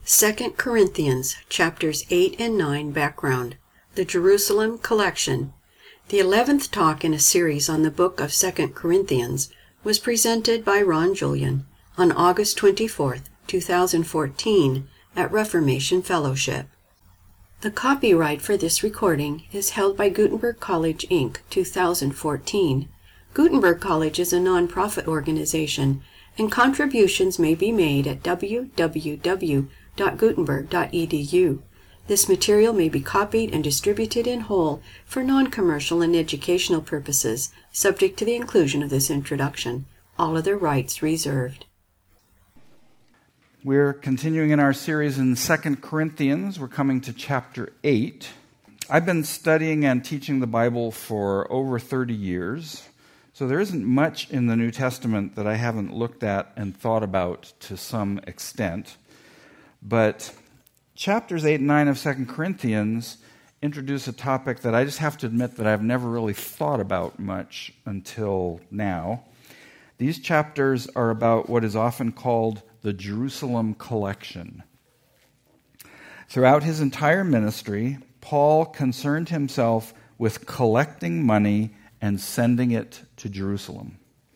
2 Corinthians, chapters 8 and 9 background. The Jerusalem Collection. The 11th talk in a series on the book of 2 Corinthians was presented by Ron Julian on August 24, 2014 at Reformation Fellowship. The copyright for this recording is held by Gutenberg College, Inc., 2014. Gutenberg College is a non-profit organization, and contributions may be made at www.gutenberg.edu. This material may be copied and distributed in whole for non-commercial and educational purposes, subject to the inclusion of this introduction. All other rights reserved. We're continuing in our series in 2 Corinthians. We're coming to chapter 8. I've been studying and teaching the Bible for over 30 years, so there isn't much in the New Testament that I haven't looked at and thought about to some extent. But chapters 8 and 9 of 2 Corinthians introduce a topic that I just have to admit that I've never really thought about much until now. These chapters are about what is often called the Jerusalem Collection. Throughout his entire ministry, Paul concerned himself with collecting money and sending it to Jerusalem.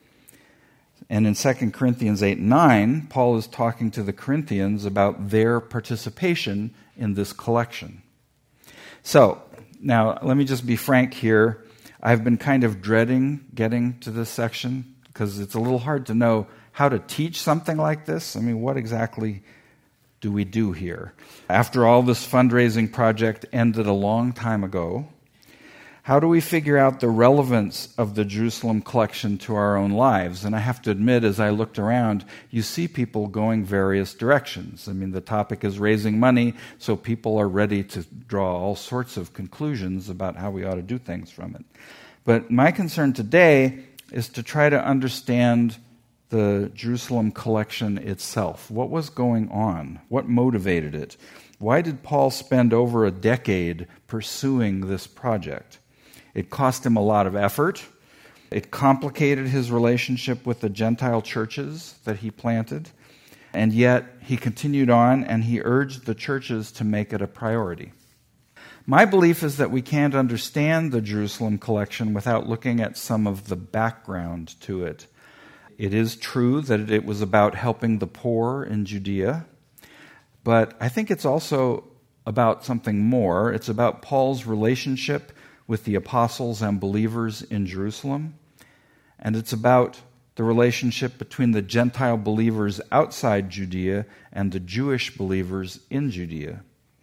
And in 2 Corinthians 8 and 9, Paul is talking to the Corinthians about their participation in this collection. So, now let me just be frank here. I've been kind of dreading getting to this section because it's a little hard to know how to teach something like this. I mean, what exactly do we do here? After all, this fundraising project ended a long time ago. How do we figure out the relevance of the Jerusalem collection to our own lives? And I have to admit, as I looked around, you see people going various directions. I mean, the topic is raising money, so people are ready to draw all sorts of conclusions about how we ought to do things from it. But my concern today is to try to understand the Jerusalem collection itself. What was going on? What motivated it? Why did Paul spend over a decade pursuing this project? It cost him a lot of effort. It complicated his relationship with the Gentile churches that he planted. And yet, he continued on and he urged the churches to make it a priority. My belief is that we can't understand the Jerusalem collection without looking at some of the background to it. It is true that it was about helping the poor in Judea, but I think it's also about something more. It's about Paul's relationship with the apostles and believers in Jerusalem, and it's about the relationship between the Gentile believers outside Judea and the Jewish believers in Judea.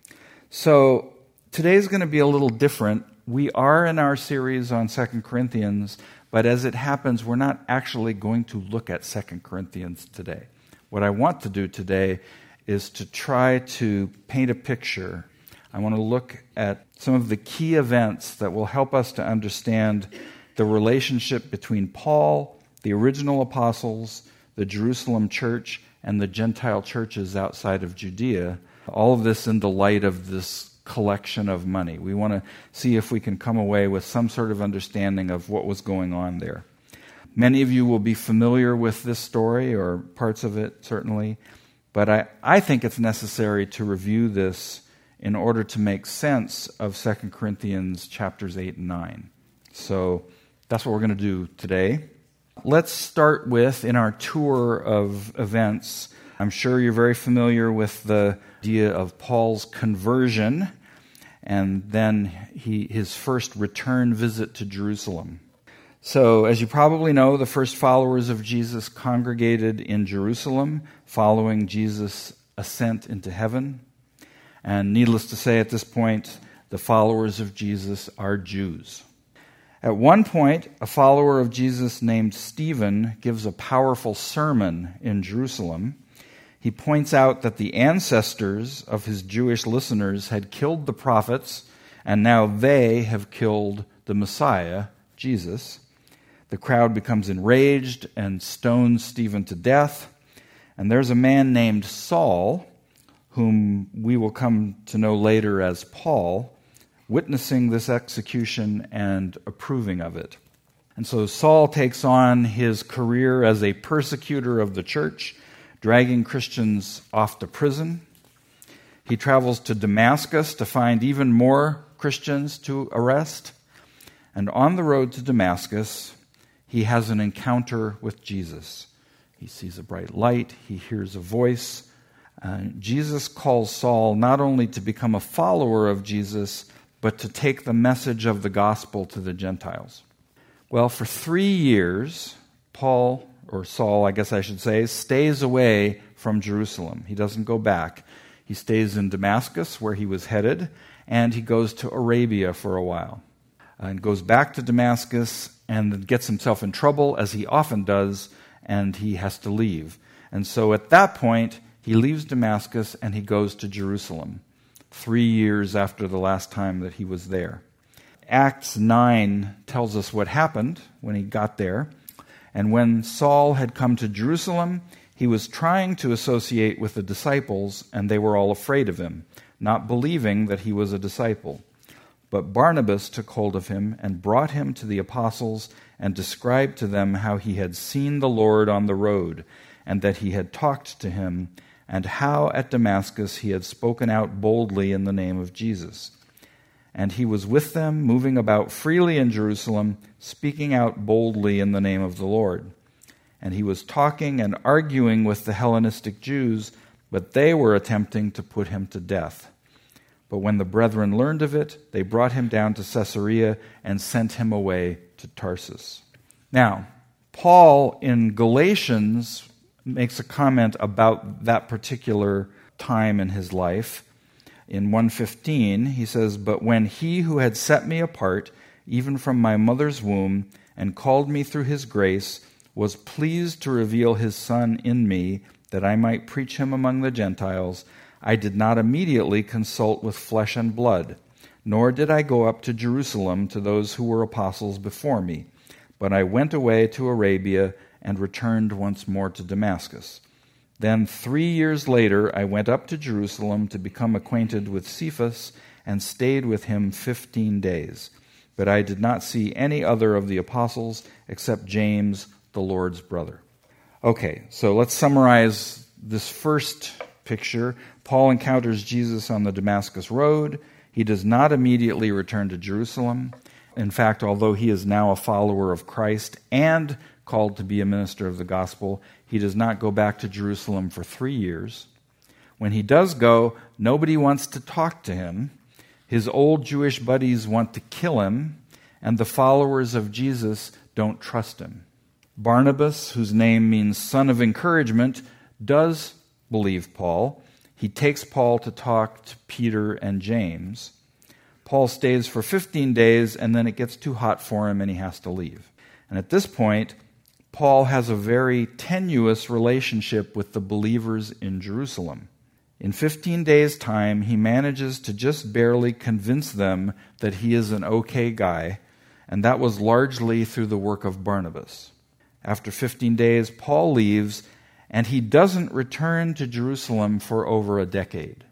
So today's going to be a little different. We are in our series on 2 Corinthians, but as it happens, we're not actually going to look at 2 Corinthians today. What I want to do today is to try to paint a picture. I want to look at some of the key events that will help us to understand the relationship between Paul, the original apostles, the Jerusalem church, and the Gentile churches outside of Judea. All of this in the light of this collection of money. We want to see if we can come away with some sort of understanding of what was going on there. Many of you will be familiar with this story, or parts of it certainly, but I think it's necessary to review this in order to make sense of 2 Corinthians chapters 8 and 9. So that's what we're going to do today. Let's start with, in our tour of events, I'm sure you're very familiar with the idea of Paul's conversion and then his first return visit to Jerusalem. So, as you probably know, the first followers of Jesus congregated in Jerusalem following Jesus' ascent into heaven. And needless to say, at this point, the followers of Jesus are Jews. At one point, a follower of Jesus named Stephen gives a powerful sermon in Jerusalem. He points out that the ancestors of his Jewish listeners had killed the prophets, and now they have killed the Messiah, Jesus. The crowd becomes enraged and stones Stephen to death. And there's a man named Saul, whom we will come to know later as Paul, witnessing this execution and approving of it. And so Saul takes on his career as a persecutor of the church, dragging Christians off to prison. He travels to Damascus to find even more Christians to arrest. And on the road to Damascus, he has an encounter with Jesus. He sees a bright light. He hears a voice. Jesus calls Saul not only to become a follower of Jesus, but to take the message of the gospel to the Gentiles. Well, for 3 years, Saul, I guess I should say, stays away from Jerusalem. He doesn't go back. He stays in Damascus, where he was headed, and he goes to Arabia for a while. And goes back to Damascus and gets himself in trouble, as he often does, and he has to leave. And so at that point, he leaves Damascus and he goes to Jerusalem, 3 years after the last time that he was there. Acts 9 tells us what happened when he got there. And when Saul had come to Jerusalem, he was trying to associate with the disciples, and they were all afraid of him, not believing that he was a disciple. But Barnabas took hold of him and brought him to the apostles and described to them how he had seen the Lord on the road, and that he had talked to him, and how at Damascus he had spoken out boldly in the name of Jesus. And he was with them, moving about freely in Jerusalem, speaking out boldly in the name of the Lord. And he was talking and arguing with the Hellenistic Jews, but they were attempting to put him to death. But when the brethren learned of it, they brought him down to Caesarea and sent him away to Tarsus. Now, Paul in Galatians makes a comment about that particular time in his life. In 1:15, he says, "But when he who had set me apart, even from my mother's womb, and called me through his grace, was pleased to reveal his Son in me, that I might preach him among the Gentiles, I did not immediately consult with flesh and blood, nor did I go up to Jerusalem to those who were apostles before me, but I went away to Arabia and returned once more to Damascus. Then 3 years later I went up to Jerusalem to become acquainted with Cephas and stayed with him 15 days. But I did not see any other of the apostles except James, the Lord's brother." Okay, so let's summarize this first picture. Paul encounters Jesus on the Damascus road. He does not immediately return to Jerusalem. In fact, although he is now a follower of Christ and called to be a minister of the gospel, he does not go back to Jerusalem for 3 years. When he does go, nobody wants to talk to him. His old Jewish buddies want to kill him, and the followers of Jesus don't trust him. Barnabas, whose name means son of encouragement, does believe Paul. He takes Paul to talk to Peter and James. Paul stays for 15 days, and then it gets too hot for him, and he has to leave. And at this point, Paul has a very tenuous relationship with the believers in Jerusalem. In 15 days' time, he manages to just barely convince them that he is an okay guy, and that was largely through the work of Barnabas. After 15 days, Paul leaves, and he doesn't return to Jerusalem for over a decade.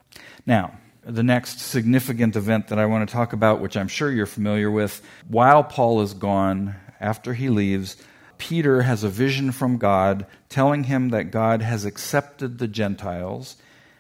Now, the next significant event that I want to talk about, which I'm sure you're familiar with, while Paul is gone, after he leaves, Peter has a vision from God telling him that God has accepted the Gentiles,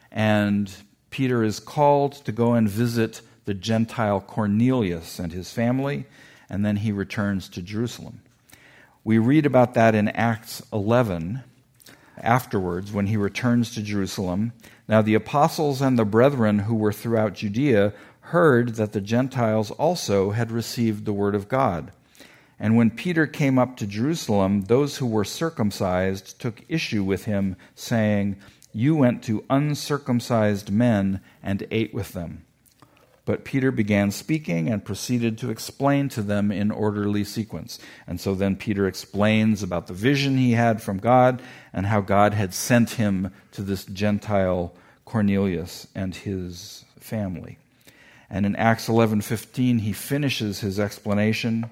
and Peter is called to go and visit the Gentile Cornelius and his family, and then he returns to Jerusalem. We read about that in Acts 11, afterwards, when he returns to Jerusalem. Now the apostles and the brethren who were throughout Judea heard that the Gentiles also had received the word of God. And when Peter came up to Jerusalem, those who were circumcised took issue with him, saying, "You went to uncircumcised men and ate with them." But Peter began speaking and proceeded to explain to them in orderly sequence. And so then Peter explains about the vision he had from God and how God had sent him to this Gentile Cornelius and his family. And in Acts 11:15, he finishes his explanation.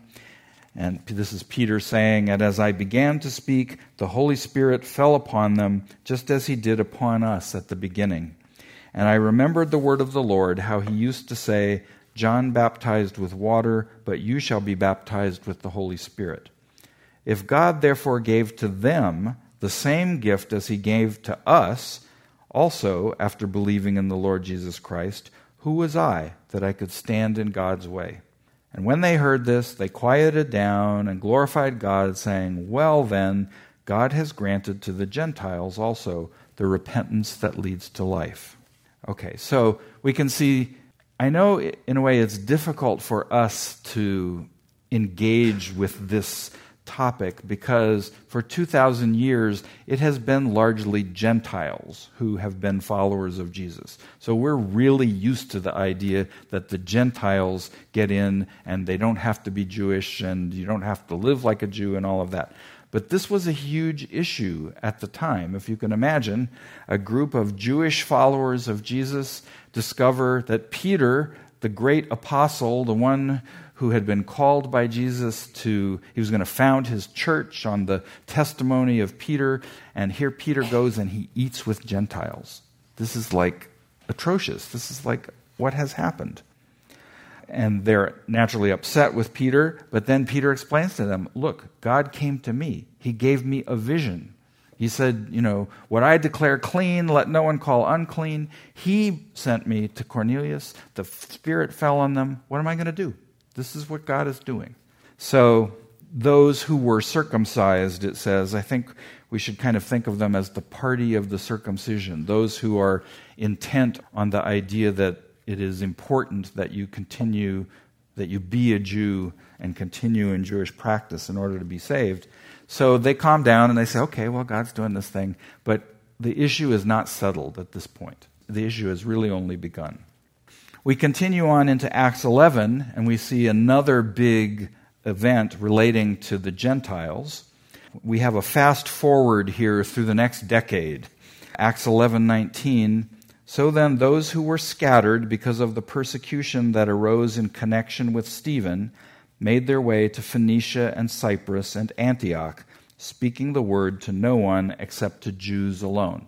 And this is Peter saying, "And as I began to speak, the Holy Spirit fell upon them, just as he did upon us at the beginning. And I remembered the word of the Lord, how he used to say, 'John baptized with water, but you shall be baptized with the Holy Spirit.' If God therefore gave to them the same gift as he gave to us, Also, after believing in the Lord Jesus Christ, who was I that I could stand in God's way? And when they heard this, they quieted down and glorified God, saying, Well then, God has granted to the Gentiles also the repentance that leads to life. Okay, so we can see, I know in a way it's difficult for us to engage with this topic because for 2,000 years it has been largely Gentiles who have been followers of Jesus. So we're really used to the idea that the Gentiles get in and they don't have to be Jewish and you don't have to live like a Jew and all of that. But this was a huge issue at the time. If you can imagine, a group of Jewish followers of Jesus discover that Peter, the great apostle, the one who had been called by Jesus he was going to found his church on the testimony of Peter, and here Peter goes and he eats with Gentiles. This is like atrocious. This is like what has happened. And they're naturally upset with Peter, but then Peter explains to them, look, God came to me. He gave me a vision. He said, what I declare clean, let no one call unclean. He sent me to Cornelius. The Spirit fell on them. What am I going to do? This is what God is doing. So those who were circumcised, it says, I think we should kind of think of them as the party of the circumcision, those who are intent on the idea that it is important that you continue, that you be a Jew and continue in Jewish practice in order to be saved. So they calm down and they say, okay, well, God's doing this thing. But the issue is not settled at this point. The issue has really only begun. We continue on into Acts 11, and we see another big event relating to the Gentiles. We have a fast forward here through the next decade. Acts 11:19. So then those who were scattered because of the persecution that arose in connection with Stephen made their way to Phoenicia and Cyprus and Antioch, speaking the word to no one except to Jews alone.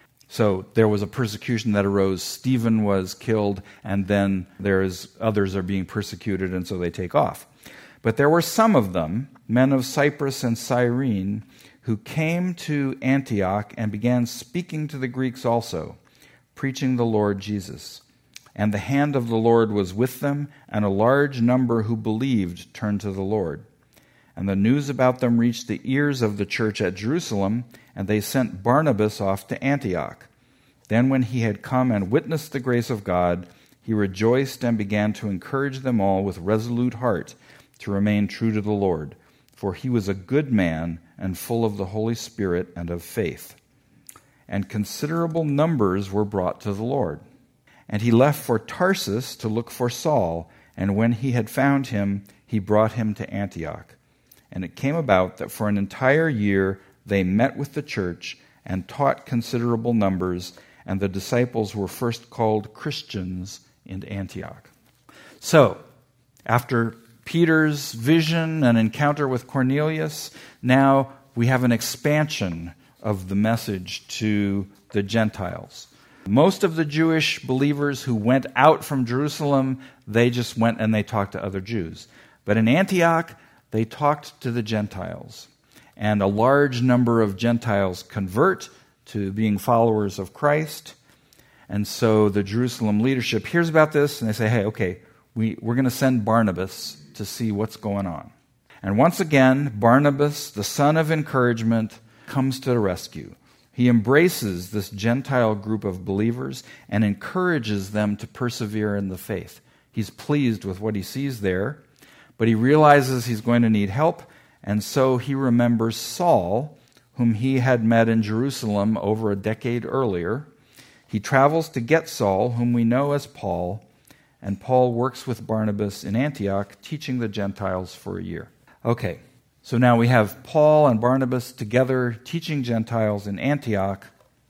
So there was a persecution that arose. Stephen was killed, and then others are being persecuted, and so they take off. But there were some of them, men of Cyprus and Cyrene, who came to Antioch and began speaking to the Greeks also, preaching the Lord Jesus. And the hand of the Lord was with them, and a large number who believed turned to the Lord. And the news about them reached the ears of the church at Jerusalem, and they sent Barnabas off to Antioch. Then when he had come and witnessed the grace of God, he rejoiced and began to encourage them all with resolute heart to remain true to the Lord. For he was a good man and full of the Holy Spirit and of faith. And considerable numbers were brought to the Lord. And he left for Tarsus to look for Saul, and when he had found him, he brought him to Antioch. And it came about that for an entire year they met with the church and taught considerable numbers, and the disciples were first called Christians in Antioch. So, after Peter's vision and encounter with Cornelius, now we have an expansion of the message to the Gentiles. Most of the Jewish believers who went out from Jerusalem, they just went and they talked to other Jews. But in Antioch, they talked to the Gentiles. And a large number of Gentiles convert to being followers of Christ. And so the Jerusalem leadership hears about this, and they say, hey, okay, we're going to send Barnabas to see what's going on. And once again, Barnabas, the son of encouragement, comes to the rescue. He embraces this Gentile group of believers and encourages them to persevere in the faith. He's pleased with what he sees there, but he realizes he's going to need help, and so he remembers Saul, whom he had met in Jerusalem over a decade earlier. He travels to get Saul, whom we know as Paul, and Paul works with Barnabas in Antioch, teaching the Gentiles for a year. Okay, so now we have Paul and Barnabas together teaching Gentiles in Antioch,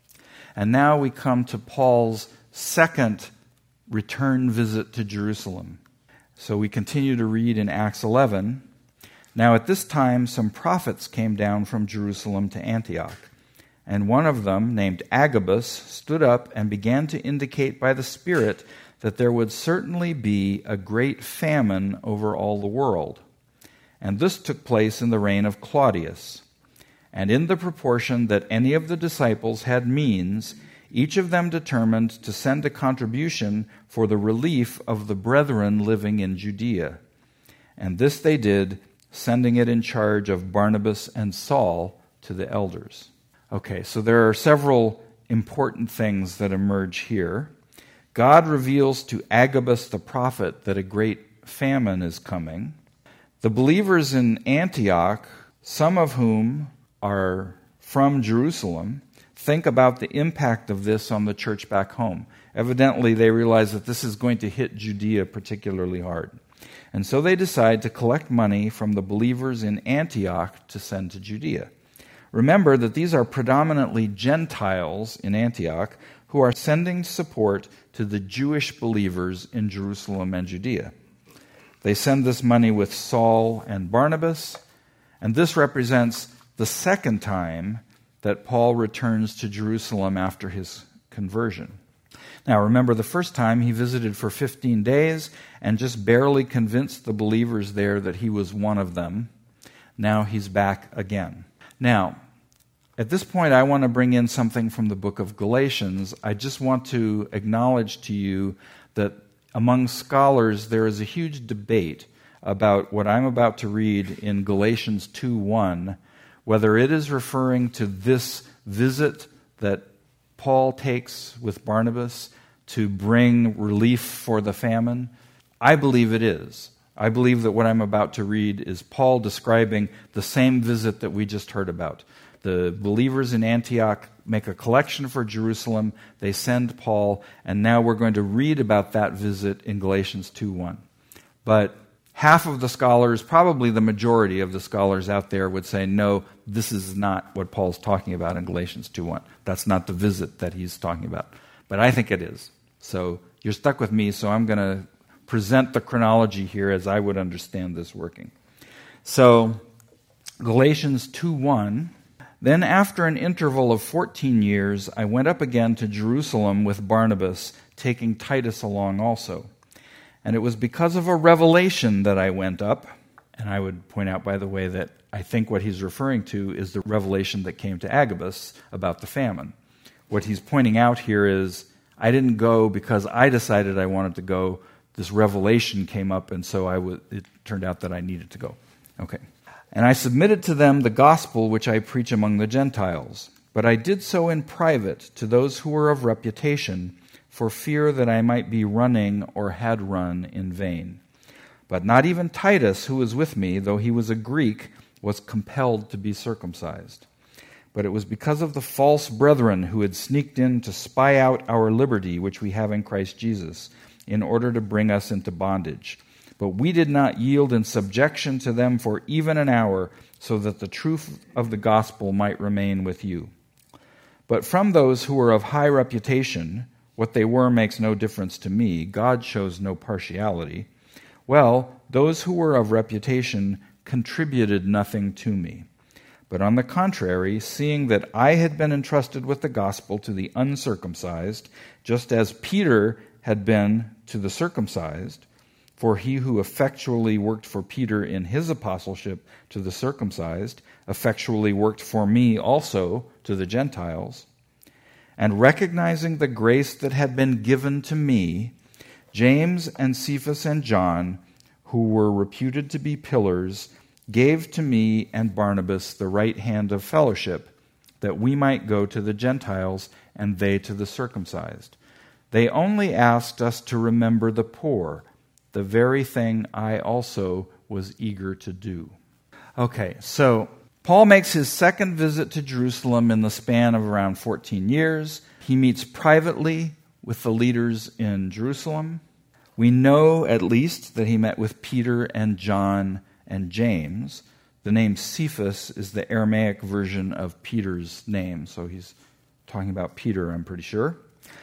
and now we come to Paul's second return visit to Jerusalem. So we continue to read in Acts 11. Now at this time some prophets came down from Jerusalem to Antioch, and one of them, named Agabus, stood up and began to indicate by the Spirit that there would certainly be a great famine over all the world. And this took place in the reign of Claudius. And in the proportion that any of the disciples had means, each of them determined to send a contribution for the relief of the brethren living in Judea. And this they did, sending it in charge of Barnabas and Saul to the elders. Okay, so there are several important things that emerge here. God reveals to Agabus the prophet that a great famine is coming. The believers in Antioch, some of whom are from Jerusalem, think about the impact of this on the church back home. Evidently, they realize that this is going to hit Judea particularly hard. And so they decide to collect money from the believers in Antioch to send to Judea. Remember that these are predominantly Gentiles in Antioch who are sending support to the Jewish believers in Jerusalem and Judea. They send this money with Saul and Barnabas, and this represents the second time that Paul returns to Jerusalem after his conversion. Now, remember, the first time he visited for 15 days and just barely convinced the believers there that he was one of them. Now he's back again. Now, at this point, I want to bring in something from the book of Galatians. I just want to acknowledge to you that among scholars, there is a huge debate about what I'm about to read in Galatians 2:1, whether it is referring to this visit that Paul takes with Barnabas to bring relief for the famine. I believe it is. I believe that what I'm about to read is Paul describing the same visit that we just heard about. The believers in Antioch make a collection for Jerusalem. They send Paul, and now we're going to read about that visit in Galatians 2:1. But half of the scholars, probably the majority of the scholars out there, would say, no, this is not what Paul's talking about in Galatians 2:1. That's not the visit that he's talking about. But I think it is. So you're stuck with me, so I'm going to present the chronology here as I would understand this working. So, Galatians 2:1, then after an interval of 14 years, I went up again to Jerusalem with Barnabas, taking Titus along also. And it was because of a revelation that I went up. And I would point out, by the way, that I think what he's referring to is the revelation that came to Agabus about the famine. What he's pointing out here is, I didn't go because I decided I wanted to go. This revelation came up, and so it turned out that I needed to go. Okay. And I submitted to them the gospel which I preach among the Gentiles. But I did so in private to those who were of reputation, for fear that I might be running or had run in vain. But not even Titus, who was with me, though he was a Greek, was compelled to be circumcised. But it was because of the false brethren who had sneaked in to spy out our liberty which we have in Christ Jesus, in order to bring us into bondage. But we did not yield in subjection to them for even an hour, so that the truth of the gospel might remain with you. But from those who were of high reputation, what they were makes no difference to me. God shows no partiality. Well, those who were of reputation contributed nothing to me. But on the contrary, seeing that I had been entrusted with the gospel to the uncircumcised, just as Peter had been to the circumcised, for he who effectually worked for Peter in his apostleship to the circumcised, effectually worked for me also to the Gentiles, and recognizing the grace that had been given to me, James and Cephas and John, who were reputed to be pillars, gave to me and Barnabas the right hand of fellowship, that we might go to the Gentiles and they to the circumcised. They only asked us to remember the poor, the very thing I also was eager to do. Okay, so Paul makes his second visit to Jerusalem in the span of around 14 years. He meets privately with the leaders in Jerusalem. We know at least that he met with Peter and John and James. The name Cephas is the Aramaic version of Peter's name, so he's talking about Peter, I'm pretty sure.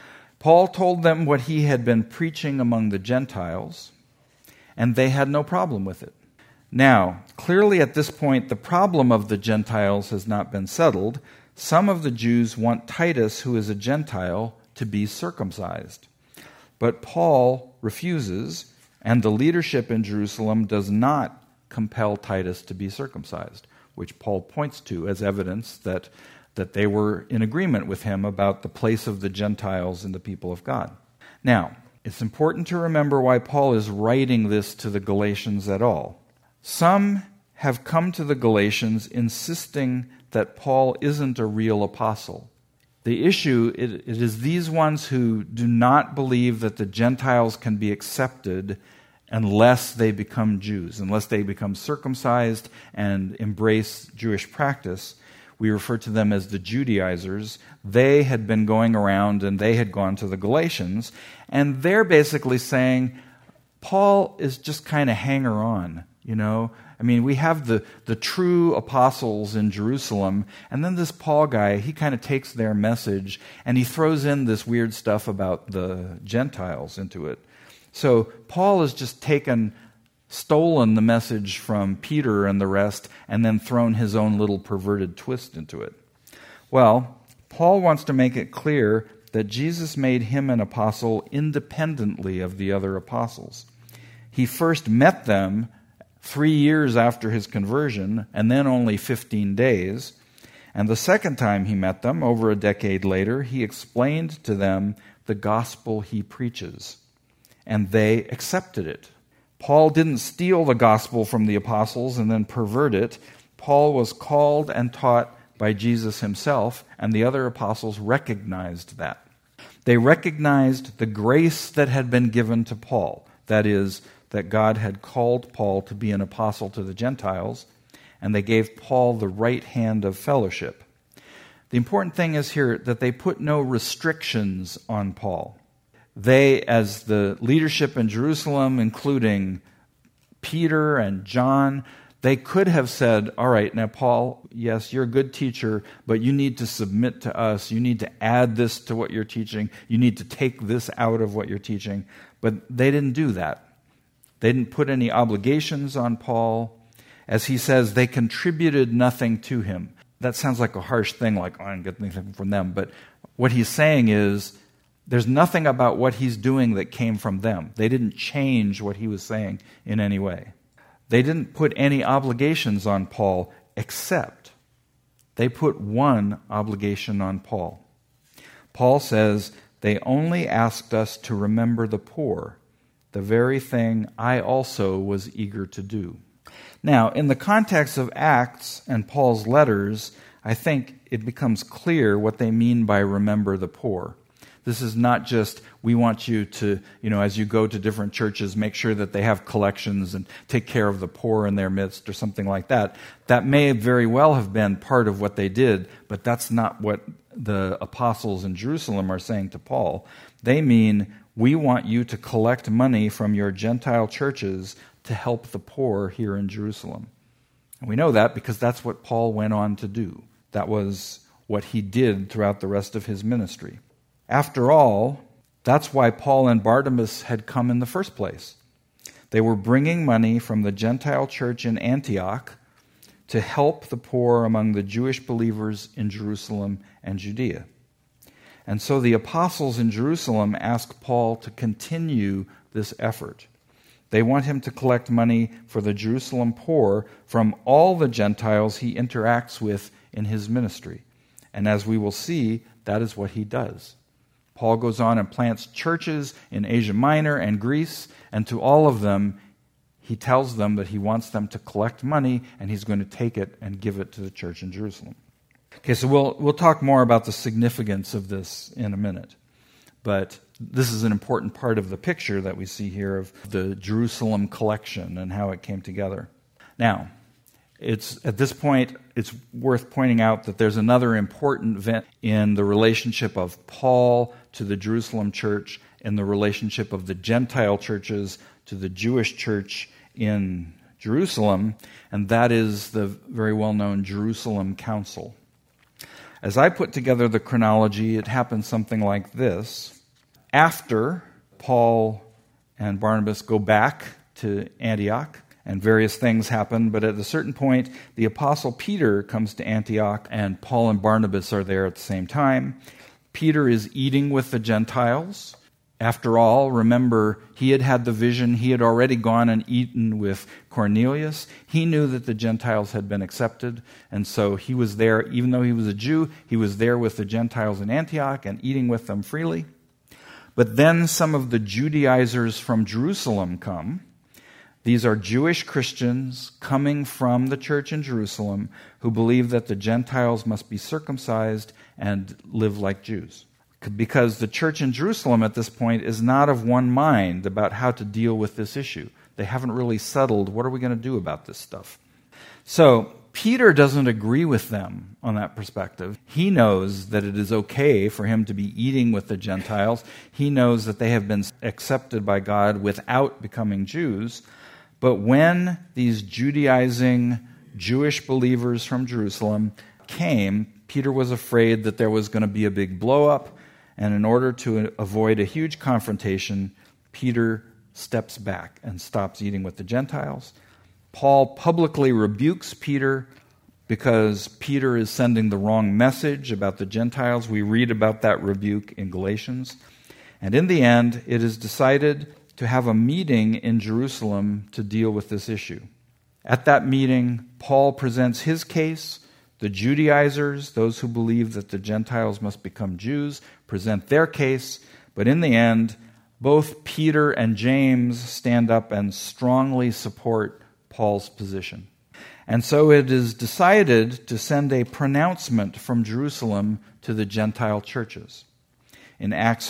Paul told them what he had been preaching among the Gentiles, and they had no problem with it. Now, clearly at this point, the problem of the Gentiles has not been settled. Some of the Jews want Titus, who is a Gentile, to be circumcised. But Paul refuses, and the leadership in Jerusalem does not compel Titus to be circumcised, which Paul points to as evidence that that they were in agreement with him about the place of the Gentiles in the people of God. Now, it's important to remember why Paul is writing this to the Galatians at all. Some have come to the Galatians insisting that Paul isn't a real apostle. The issue, it is these ones who do not believe that the Gentiles can be accepted unless they become Jews, unless they become circumcised and embrace Jewish practice. We refer to them as the Judaizers. They had been going around and they had gone to the Galatians, and they're basically saying, Paul is just kind of hanger-on, you know. I mean, we have the true apostles in Jerusalem, and then this Paul guy, he kind of takes their message and he throws in this weird stuff about the Gentiles into it. So Paul has just stolen the message from Peter and the rest and then thrown his own little perverted twist into it. Well, Paul wants to make it clear that Jesus made him an apostle independently of the other apostles. He first met them 3 years after his conversion, and then only 15 days. And the second time he met them, over a decade later, he explained to them the gospel he preaches. And they accepted it. Paul didn't steal the gospel from the apostles and then pervert it. Paul was called and taught by Jesus himself, and the other apostles recognized that. They recognized the grace that had been given to Paul, that is, that God had called Paul to be an apostle to the Gentiles, and they gave Paul the right hand of fellowship. The important thing is here that they put no restrictions on Paul. They, as the leadership in Jerusalem, including Peter and John, they could have said, all right, now Paul, yes, you're a good teacher, but you need to submit to us. You need to add this to what you're teaching. You need to take this out of what you're teaching. But they didn't do that. They didn't put any obligations on Paul. As he says, they contributed nothing to him. That sounds like a harsh thing, like, oh, I didn't get anything from them. But what he's saying is, there's nothing about what he's doing that came from them. They didn't change what he was saying in any way. They didn't put any obligations on Paul, except they put one obligation on Paul. Paul says, they only asked us to remember the poor, the very thing I also was eager to do. Now, in the context of Acts and Paul's letters, I think it becomes clear what they mean by remember the poor. This is not just, we want you to, as you go to different churches, make sure that they have collections and take care of the poor in their midst or something like that. That may very well have been part of what they did, but that's not what the apostles in Jerusalem are saying to Paul. They mean, we want you to collect money from your Gentile churches to help the poor here in Jerusalem. And we know that because that's what Paul went on to do. That was what he did throughout the rest of his ministry. After all, that's why Paul and Barnabas had come in the first place. They were bringing money from the Gentile church in Antioch to help the poor among the Jewish believers in Jerusalem and Judea. And so the apostles in Jerusalem ask Paul to continue this effort. They want him to collect money for the Jerusalem poor from all the Gentiles he interacts with in his ministry. And as we will see, that is what he does. Paul goes on and plants churches in Asia Minor and Greece, and to all of them, he tells them that he wants them to collect money, and he's going to take it and give it to the church in Jerusalem. Okay, so we'll talk more about the significance of this in a minute. But this is an important part of the picture that we see here of the Jerusalem collection and how it came together. Now, at this point, it's worth pointing out that there's another important event in the relationship of Paul to the Jerusalem church and the relationship of the Gentile churches to the Jewish church in Jerusalem, and that is the very well-known Jerusalem Council. As I put together the chronology, it happened something like this. After Paul and Barnabas go back to Antioch, and various things happen, but at a certain point, the Apostle Peter comes to Antioch, and Paul and Barnabas are there at the same time. Peter is eating with the Gentiles, After all, remember, he had had the vision. He had already gone and eaten with Cornelius. He knew that the Gentiles had been accepted, and so he was there. Even though he was a Jew, he was there with the Gentiles in Antioch and eating with them freely. But then some of the Judaizers from Jerusalem come. These are Jewish Christians coming from the church in Jerusalem who believe that the Gentiles must be circumcised and live like Jews. Because the church in Jerusalem at this point is not of one mind about how to deal with this issue. They haven't really settled, what are we going to do about this stuff? So Peter doesn't agree with them on that perspective. He knows that it is okay for him to be eating with the Gentiles. He knows that they have been accepted by God without becoming Jews. But when these Judaizing Jewish believers from Jerusalem came, Peter was afraid that there was going to be a big blow-up. And in order to avoid a huge confrontation, Peter steps back and stops eating with the Gentiles. Paul publicly rebukes Peter because Peter is sending the wrong message about the Gentiles. We read about that rebuke in Galatians. And in the end, it is decided to have a meeting in Jerusalem to deal with this issue. At that meeting, Paul presents his case. The Judaizers, those who believe that the Gentiles must become Jews, present their case, but in the end, both Peter and James stand up and strongly support Paul's position. And so it is decided to send a pronouncement from Jerusalem to the Gentile churches. In Acts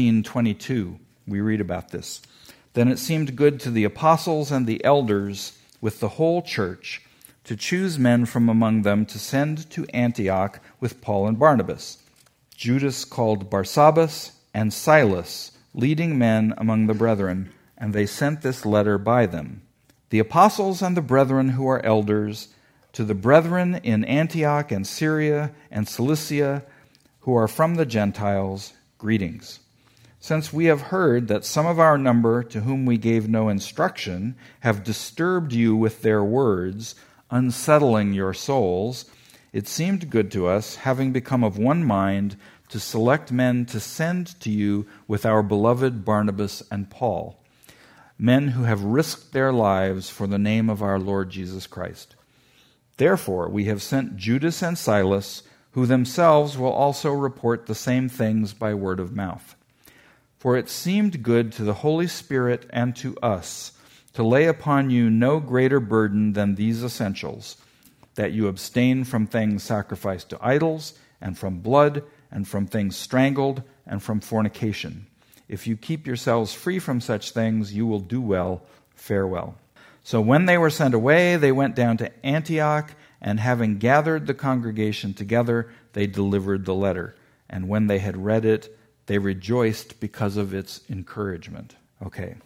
15:22, we read about this. Then it seemed good to the apostles and the elders with the whole church to choose men from among them to send to Antioch with Paul and Barnabas, Judas called Barsabbas, and Silas, leading men among the brethren, and they sent this letter by them. The apostles and the brethren who are elders, to the brethren in Antioch and Syria and Cilicia, who are from the Gentiles, greetings. Since we have heard that some of our number, to whom we gave no instruction, have disturbed you with their words, unsettling your souls, it seemed good to us, having become of one mind, to select men to send to you with our beloved Barnabas and Paul, men who have risked their lives for the name of our Lord Jesus Christ. Therefore, we have sent Judas and Silas, who themselves will also report the same things by word of mouth. For it seemed good to the Holy Spirit and to us to lay upon you no greater burden than these essentials, that you abstain from things sacrificed to idols, and from blood, and from things strangled, and from fornication. If you keep yourselves free from such things, you will do well. Farewell. So when they were sent away, they went down to Antioch, and having gathered the congregation together, they delivered the letter. And when they had read it, they rejoiced because of its encouragement. Okay.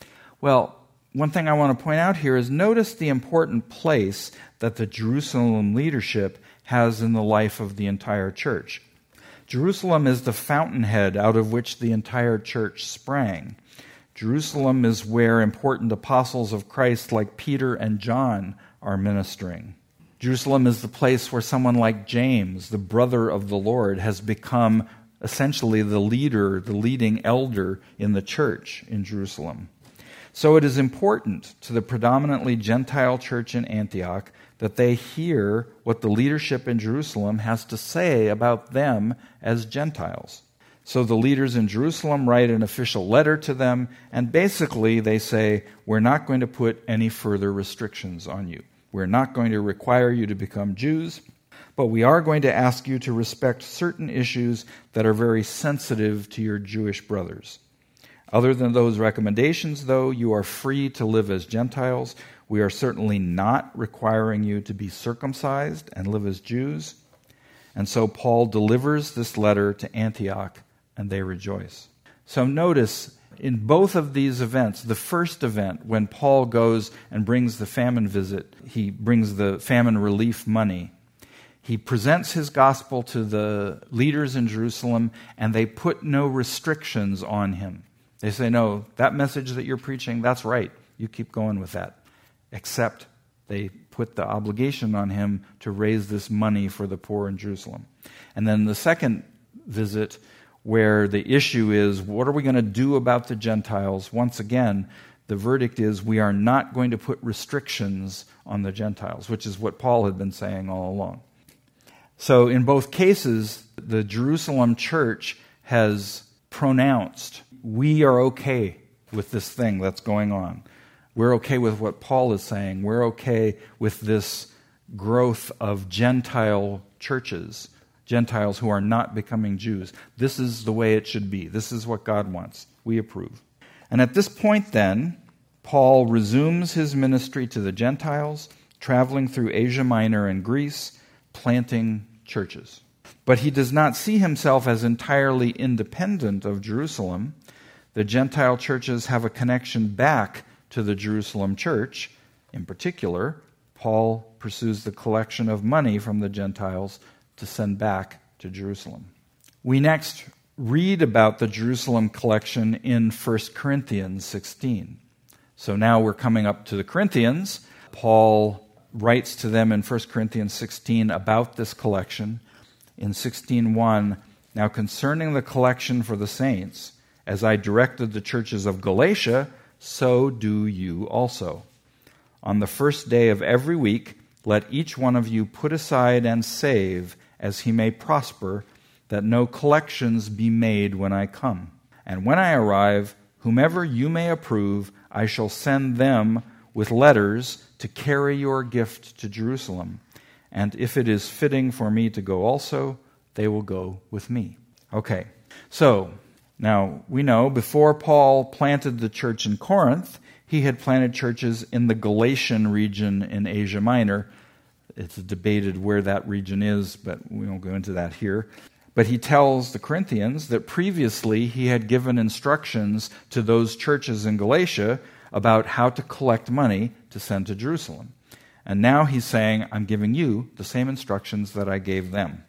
Well, one thing I want to point out here is notice the important place that the Jerusalem leadership has in the life of the entire church. Jerusalem is the fountainhead out of which the entire church sprang. Jerusalem is where important apostles of Christ like Peter and John are ministering. Jerusalem is the place where someone like James, the brother of the Lord, has become essentially the leader, the leading elder in the church in Jerusalem. So it is important to the predominantly Gentile church in Antioch that they hear what the leadership in Jerusalem has to say about them as Gentiles. So the leaders in Jerusalem write an official letter to them, and basically they say, we're not going to put any further restrictions on you. We're not going to require you to become Jews, but we are going to ask you to respect certain issues that are very sensitive to your Jewish brothers. Other than those recommendations, though, you are free to live as Gentiles. We are certainly not requiring you to be circumcised and live as Jews. And so Paul delivers this letter to Antioch, and they rejoice. So notice, in both of these events, the first event, when Paul goes and brings the famine visit, he brings the famine relief money. He presents his gospel to the leaders in Jerusalem, and they put no restrictions on him. They say, no, that message that you're preaching, that's right. You keep going with that. Except they put the obligation on him to raise this money for the poor in Jerusalem. And then the second visit, where the issue is, what are we going to do about the Gentiles? Once again, the verdict is we are not going to put restrictions on the Gentiles, which is what Paul had been saying all along. So in both cases, the Jerusalem church has pronounced, we are okay with this thing that's going on. We're okay with what Paul is saying. We're okay with this growth of Gentile churches, Gentiles who are not becoming Jews. This is the way it should be. This is what God wants. We approve. And at this point then, Paul resumes his ministry to the Gentiles, traveling through Asia Minor and Greece, planting churches. But he does not see himself as entirely independent of Jerusalem. The Gentile churches have a connection back to the Jerusalem church. In particular, Paul pursues the collection of money from the Gentiles to send back to Jerusalem. We next read about the Jerusalem collection in 1 Corinthians 16. So now we're coming up to the Corinthians. Paul writes to them in 1 Corinthians 16 about this collection. In 16:1, now concerning the collection for the saints, as I directed the churches of Galatia, so do you also. On the first day of every week, let each one of you put aside and save as he may prosper, that no collections be made when I come. And when I arrive, whomever you may approve, I shall send them with letters to carry your gift to Jerusalem. And if it is fitting for me to go also, they will go with me. Okay, so now we know before Paul planted the church in Corinth, he had planted churches in the Galatian region in Asia Minor. It's debated where that region is, but we won't go into that here. But he tells the Corinthians that previously he had given instructions to those churches in Galatia about how to collect money to send to Jerusalem. And now he's saying, I'm giving you the same instructions that I gave them.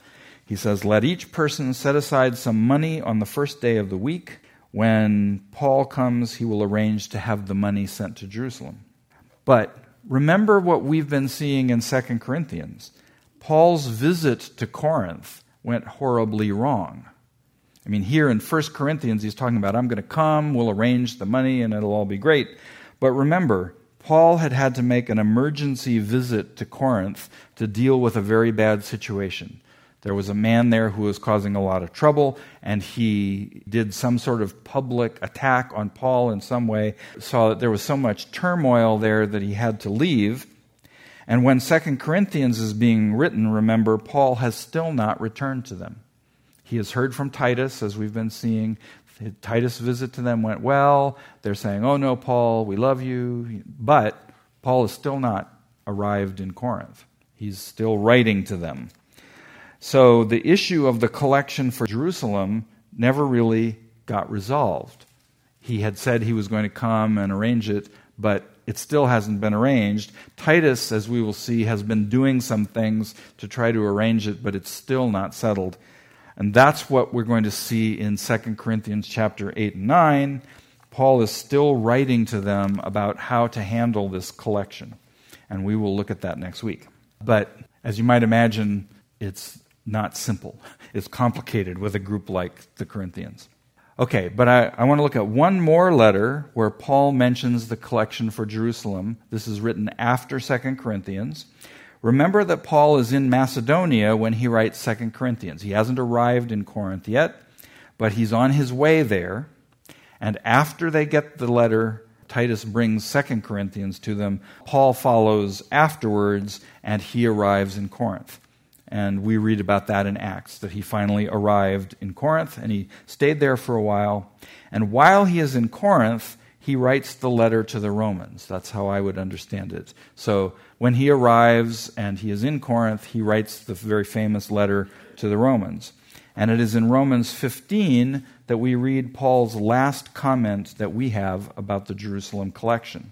He says, let each person set aside some money on the first day of the week. When Paul comes, he will arrange to have the money sent to Jerusalem. But remember what we've been seeing in 2 Corinthians. Paul's visit to Corinth went horribly wrong. I mean, here in 1 Corinthians, he's talking about, I'm going to come, we'll arrange the money, and it'll all be great. But remember, Paul had to make an emergency visit to Corinth to deal with a very bad situation. There was a man there who was causing a lot of trouble, and he did some sort of public attack on Paul in some way, saw that there was so much turmoil there that he had to leave. And when 2 Corinthians is being written, remember, Paul has still not returned to them. He has heard from Titus, as we've been seeing. Titus' visit to them went well. They're saying, oh no, Paul, we love you. But Paul is still not arrived in Corinth. He's still writing to them. So the issue of the collection for Jerusalem never really got resolved. He had said he was going to come and arrange it, but it still hasn't been arranged. Titus, as we will see, has been doing some things to try to arrange it, but it's still not settled. And that's what we're going to see in 2 Corinthians chapter 8 and 9. Paul is still writing to them about how to handle this collection. And we will look at that next week. But as you might imagine, it's not simple. It's complicated with a group like the Corinthians. Okay, but I want to look at one more letter where Paul mentions the collection for Jerusalem. This is written after 2 Corinthians. Remember that Paul is in Macedonia when he writes 2 Corinthians. He hasn't arrived in Corinth yet, but he's on his way there. And after they get the letter, Titus brings 2 Corinthians to them. Paul follows afterwards, and he arrives in Corinth. And we read about that in Acts, that he finally arrived in Corinth, and he stayed there for a while. And while he is in Corinth, he writes the letter to the Romans. That's how I would understand it. So when he arrives and he is in Corinth, he writes the very famous letter to the Romans. And it is in Romans 15 that we read Paul's last comment that we have about the Jerusalem collection.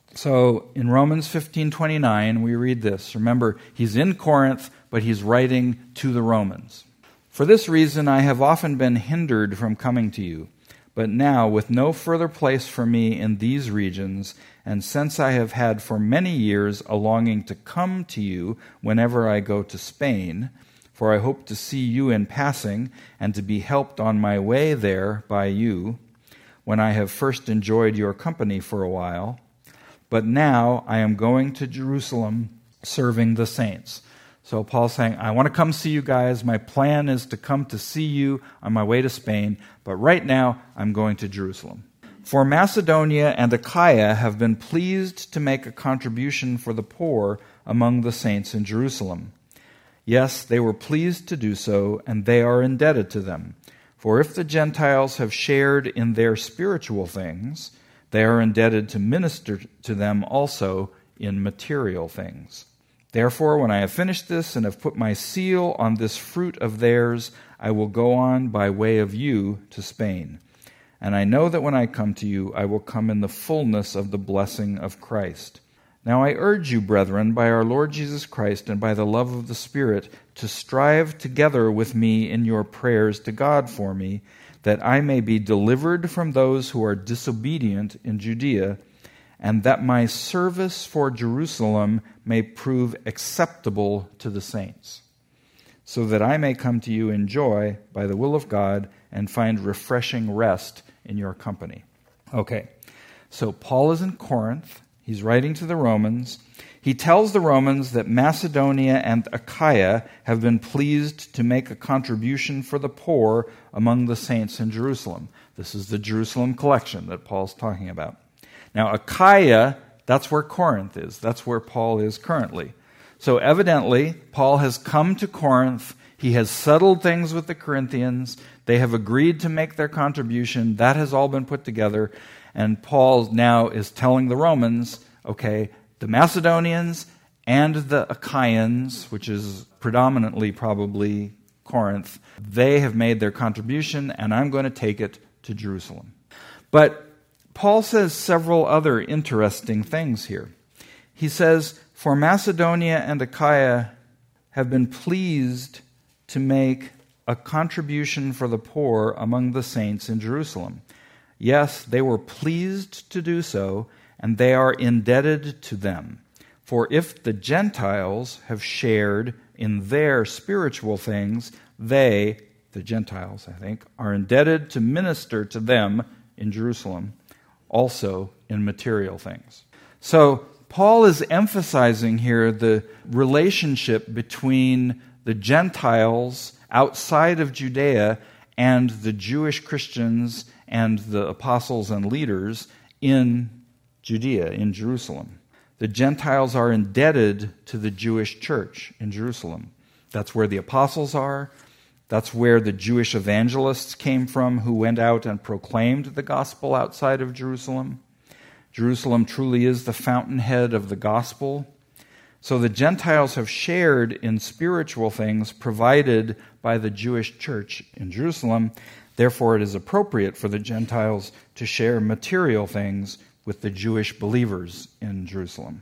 So in Romans 15:29, we read this. Remember, he's in Corinth, but he's writing to the Romans. For this reason, I have often been hindered from coming to you. But now, with no further place for me in these regions, and since I have had for many years a longing to come to you whenever I go to Spain, for I hope to see you in passing, and to be helped on my way there by you, when I have first enjoyed your company for a while. But now I am going to Jerusalem, serving the saints." So Paul's saying, I want to come see you guys. My plan is to come to see you on my way to Spain, but right now I'm going to Jerusalem. "For Macedonia and Achaia have been pleased to make a contribution for the poor among the saints in Jerusalem. Yes, they were pleased to do so, and they are indebted to them. For if the Gentiles have shared in their spiritual things, they are indebted to minister to them also in material things. Therefore, when I have finished this and have put my seal on this fruit of theirs, I will go on by way of you to Spain. And I know that when I come to you, I will come in the fullness of the blessing of Christ. Now I urge you, brethren, by our Lord Jesus Christ and by the love of the Spirit, to strive together with me in your prayers to God for me, that I may be delivered from those who are disobedient in Judea, and that my service for Jerusalem may prove acceptable to the saints, so that I may come to you in joy by the will of God and find refreshing rest in your company." Okay, so Paul is in Corinth. He's writing to the Romans. He tells the Romans that Macedonia and Achaia have been pleased to make a contribution for the poor among the saints in Jerusalem. This is the Jerusalem collection that Paul's talking about. Now, Achaia, that's where Corinth is. That's where Paul is currently. So evidently, Paul has come to Corinth. He has settled things with the Corinthians. They have agreed to make their contribution. That has all been put together. And Paul now is telling the Romans, okay, the Macedonians and the Achaeans, which is predominantly probably Corinth, they have made their contribution, and I'm going to take it to Jerusalem. But Paul says several other interesting things here. He says, "For Macedonia and Achaia have been pleased to make a contribution for the poor among the saints in Jerusalem. Yes, they were pleased to do so, and they are indebted to them. For if the Gentiles have shared in their spiritual things, they," the Gentiles, I think, "are indebted to minister to them in Jerusalem, also in material things." So Paul is emphasizing here the relationship between the Gentiles outside of Judea and the Jewish Christians and the apostles and leaders in Judea, in Jerusalem. The Gentiles are indebted to the Jewish church in Jerusalem. That's where the apostles are. That's where the Jewish evangelists came from who went out and proclaimed the gospel outside of Jerusalem. Jerusalem truly is the fountainhead of the gospel. So the Gentiles have shared in spiritual things provided by the Jewish church in Jerusalem. Therefore, it is appropriate for the Gentiles to share material things with the Jewish believers in Jerusalem.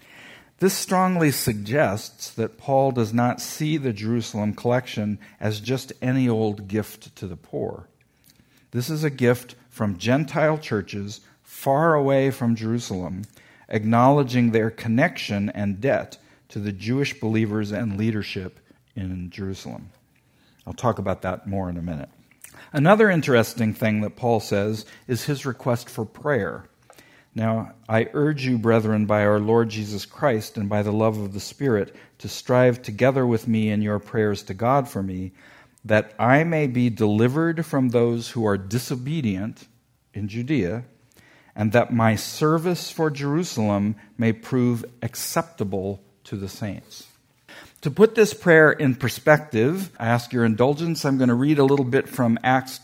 This strongly suggests that Paul does not see the Jerusalem collection as just any old gift to the poor. This is a gift from Gentile churches far away from Jerusalem, acknowledging their connection and debt to the Jewish believers and leadership in Jerusalem. I'll talk about that more in a minute. Another interesting thing that Paul says is his request for prayer. Now, I urge you, brethren, by our Lord Jesus Christ and by the love of the Spirit, to strive together with me in your prayers to God for me, that I may be delivered from those who are disobedient in Judea, and that my service for Jerusalem may prove acceptable to the saints. To put this prayer in perspective, I ask your indulgence. I'm going to read a little bit from Acts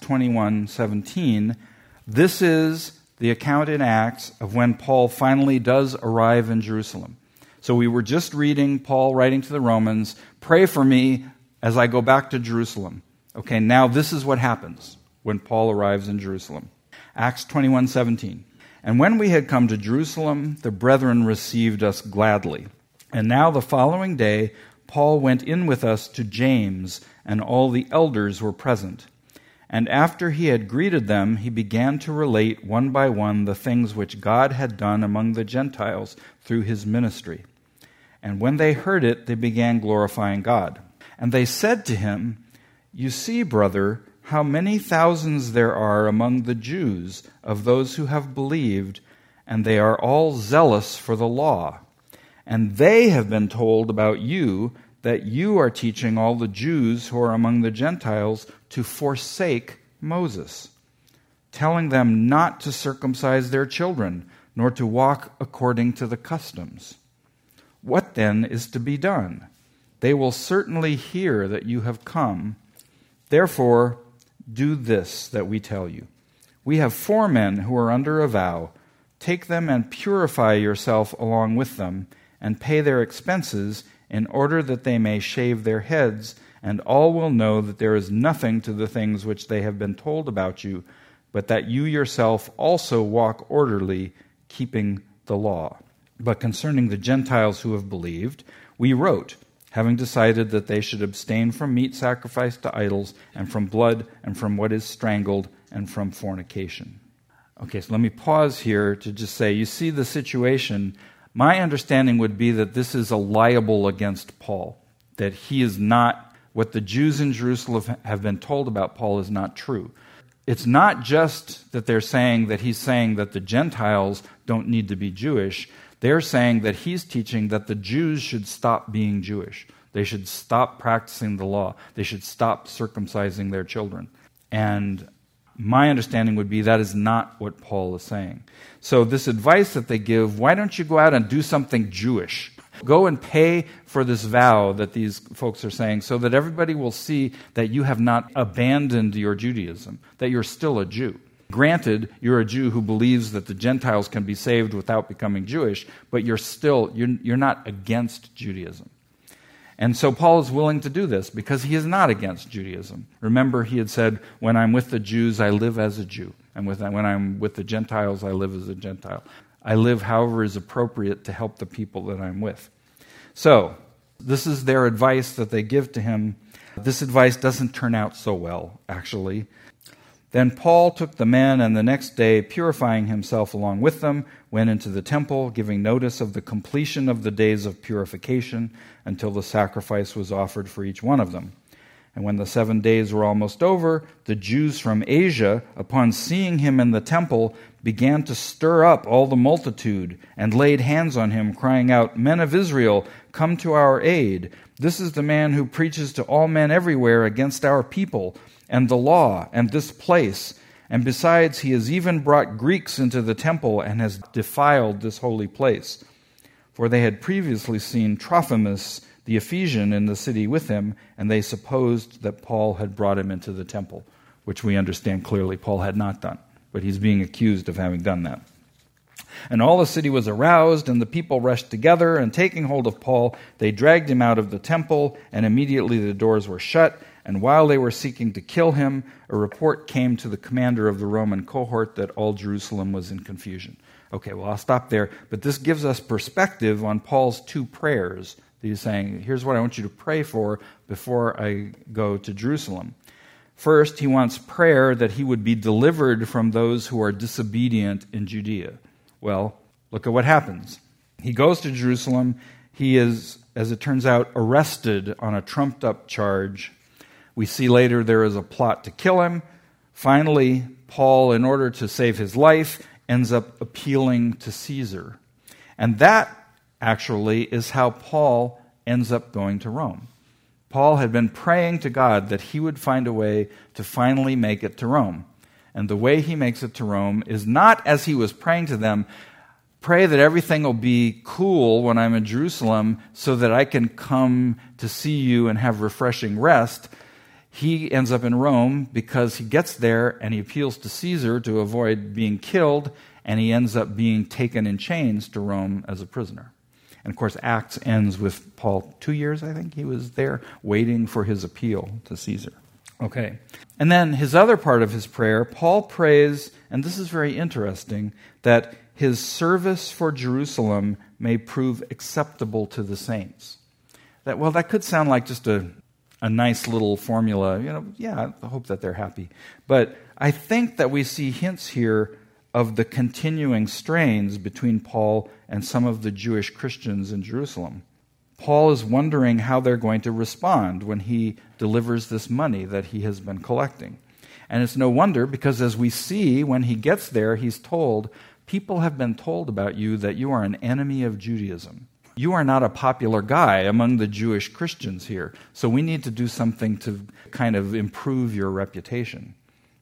21:17. This is the account in Acts of when Paul finally does arrive in Jerusalem. So we were just reading Paul writing to the Romans, "Pray for me as I go back to Jerusalem." Okay, now this is what happens when Paul arrives in Jerusalem. Acts 21:17. "And when we had come to Jerusalem, the brethren received us gladly. And now the following day, Paul went in with us to James, and all the elders were present. And after he had greeted them, he began to relate one by one the things which God had done among the Gentiles through his ministry. And when they heard it, they began glorifying God. And they said to him, "You see, brother, how many thousands there are among the Jews of those who have believed, and they are all zealous for the law. And they have been told about you that you are teaching all the Jews who are among the Gentiles to forsake Moses, telling them not to circumcise their children, nor to walk according to the customs. What then is to be done? They will certainly hear that you have come. Therefore, do this that we tell you. We have 4 men who are under a vow. Take them and purify yourself along with them, and pay their expenses, in order that they may shave their heads, and all will know that there is nothing to the things which they have been told about you, but that you yourself also walk orderly, keeping the law. But concerning the Gentiles who have believed, we wrote, having decided that they should abstain from meat sacrificed to idols, and from blood, and from what is strangled, and from fornication." Okay, so let me pause here to just say, you see the situation. My understanding would be that this is a libel against Paul, that he is not, what the Jews in Jerusalem have been told about Paul is not true. It's not just that they're saying that he's saying that the Gentiles don't need to be Jewish. They're saying that he's teaching that the Jews should stop being Jewish. They should stop practicing the law. They should stop circumcising their children. And my understanding would be that is not what Paul is saying. So this advice that they give, why don't you go out and do something Jewish? Go and pay for this vow that these folks are saying, so that everybody will see that you have not abandoned your Judaism, that you're still a Jew. Granted, you're a Jew who believes that the Gentiles can be saved without becoming Jewish, but you're not against Judaism. And so Paul is willing to do this because he is not against Judaism. Remember, he had said, when I'm with the Jews, I live as a Jew. And when I'm with the Gentiles, I live as a Gentile. I live however is appropriate to help the people that I'm with. So, this is their advice that they give to him. This advice doesn't turn out so well, actually. Then Paul took the men, and the next day, purifying himself along with them, went into the temple, giving notice of the completion of the days of purification until the sacrifice was offered for each one of them. And when the 7 days were almost over, the Jews from Asia, upon seeing him in the temple, began to stir up all the multitude and laid hands on him, crying out, "Men of Israel, come to our aid. This is the man who preaches to all men everywhere against our people and the law and this place. And besides, he has even brought Greeks into the temple and has defiled this holy place." For they had previously seen Trophimus the Ephesian in the city with him, and they supposed that Paul had brought him into the temple, which we understand clearly Paul had not done, but he's being accused of having done that. And all the city was aroused, and the people rushed together, and taking hold of Paul, they dragged him out of the temple, and immediately the doors were shut. And while they were seeking to kill him, a report came to the commander of the Roman cohort that all Jerusalem was in confusion. Okay, well, I'll stop there, but this gives us perspective on Paul's 2 prayers. He's saying, here's what I want you to pray for before I go to Jerusalem. First, he wants prayer that he would be delivered from those who are disobedient in Judea. Well, look at what happens. He goes to Jerusalem. He is, as it turns out, arrested on a trumped-up charge. We see later there is a plot to kill him. Finally, Paul, in order to save his life, ends up appealing to Caesar. And that actually is how Paul ends up going to Rome. Paul had been praying to God that he would find a way to finally make it to Rome. And the way he makes it to Rome is not, as he was praying to them, pray that everything will be cool when I'm in Jerusalem so that I can come to see you and have refreshing rest. He ends up in Rome because he gets there and he appeals to Caesar to avoid being killed, and he ends up being taken in chains to Rome as a prisoner. And of course, Acts ends with Paul 2 years, I think he was there, waiting for his appeal to Caesar. Okay. And then his other part of his prayer, Paul prays, and this is very interesting, that his service for Jerusalem may prove acceptable to the saints. That could sound like just a nice little formula. Yeah, I hope that they're happy. But I think that we see hints here of the continuing strains between Paul and some of the Jewish Christians in Jerusalem. Paul is wondering how they're going to respond when he delivers this money that he has been collecting. And it's no wonder, because as we see, when he gets there, he's told, people have been told about you that you are an enemy of Judaism. You are not a popular guy among the Jewish Christians here, so we need to do something to kind of improve your reputation.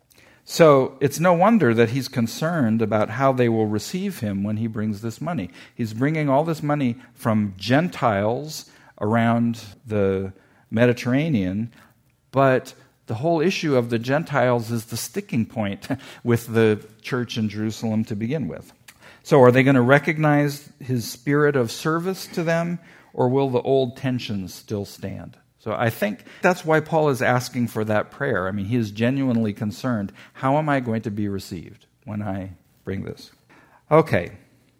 So it's no wonder that he's concerned about how they will receive him when he brings this money. He's bringing all this money from Gentiles around the Mediterranean, but the whole issue of the Gentiles is the sticking point with the church in Jerusalem to begin with. So are they going to recognize his spirit of service to them, or will the old tensions still stand? So I think that's why Paul is asking for that prayer. I mean, he is genuinely concerned. How am I going to be received when I bring this? Okay,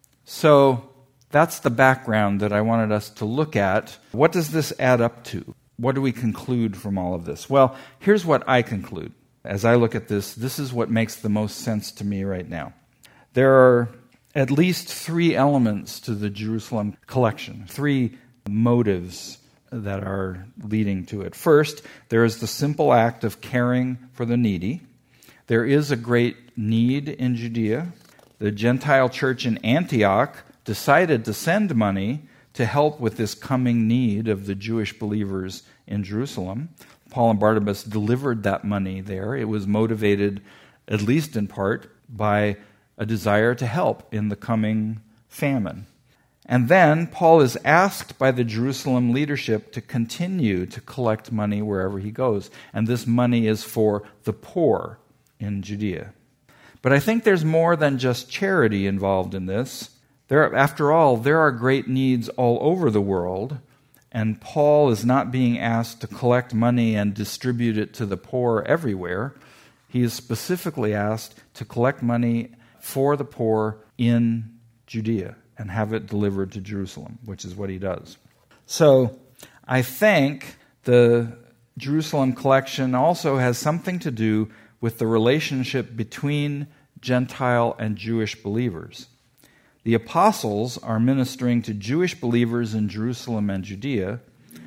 so that's the background that I wanted us to look at. What does this add up to? What do we conclude from all of this? Well, here's what I conclude. As I look at this, this is what makes the most sense to me right now. There are at least 3 elements to the Jerusalem collection, 3 motives that are leading to it. First, there is the simple act of caring for the needy. There is a great need in Judea. The Gentile church in Antioch decided to send money to help with this coming need of the Jewish believers in Jerusalem. Paul and Barnabas delivered that money there. It was motivated, at least in part, by a desire to help in the coming famine. And then Paul is asked by the Jerusalem leadership to continue to collect money wherever he goes. And this money is for the poor in Judea. But I think there's more than just charity involved in this. After all, there are great needs all over the world, and Paul is not being asked to collect money and distribute it to the poor everywhere. He is specifically asked to collect money for the poor in Judea and have it delivered to Jerusalem, which is what he does. So I think the Jerusalem collection also has something to do with the relationship between Gentile and Jewish believers. The apostles are ministering to Jewish believers in Jerusalem and Judea.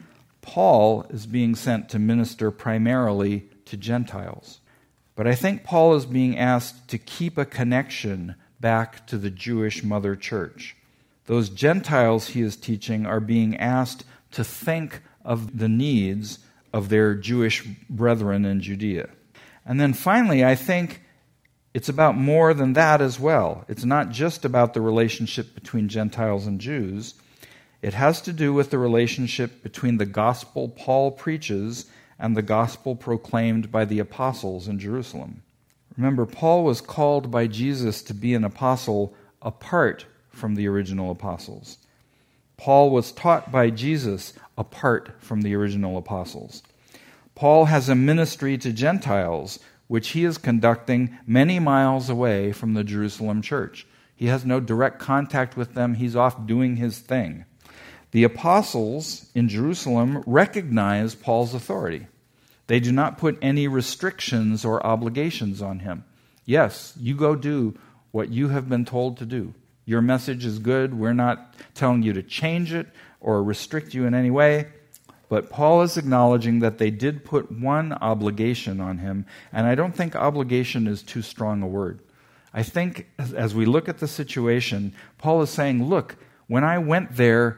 Paul is being sent to minister primarily to Gentiles. But I think Paul is being asked to keep a connection back to the Jewish mother church. Those Gentiles he is teaching are being asked to think of the needs of their Jewish brethren in Judea. And then finally, I think it's about more than that as well. It's not just about the relationship between Gentiles and Jews. It has to do with the relationship between the gospel Paul preaches and the gospel proclaimed by the apostles in Jerusalem. Remember, Paul was called by Jesus to be an apostle apart from the original apostles. Paul was taught by Jesus apart from the original apostles. Paul has a ministry to Gentiles, which he is conducting many miles away from the Jerusalem church. He has no direct contact with them. He's off doing his thing. The apostles in Jerusalem recognize Paul's authority. They do not put any restrictions or obligations on him. Yes, you go do what you have been told to do. Your message is good. We're not telling you to change it or restrict you in any way. But Paul is acknowledging that they did put one obligation on him, and I don't think obligation is too strong a word. I think as we look at the situation, Paul is saying, look, when I went there,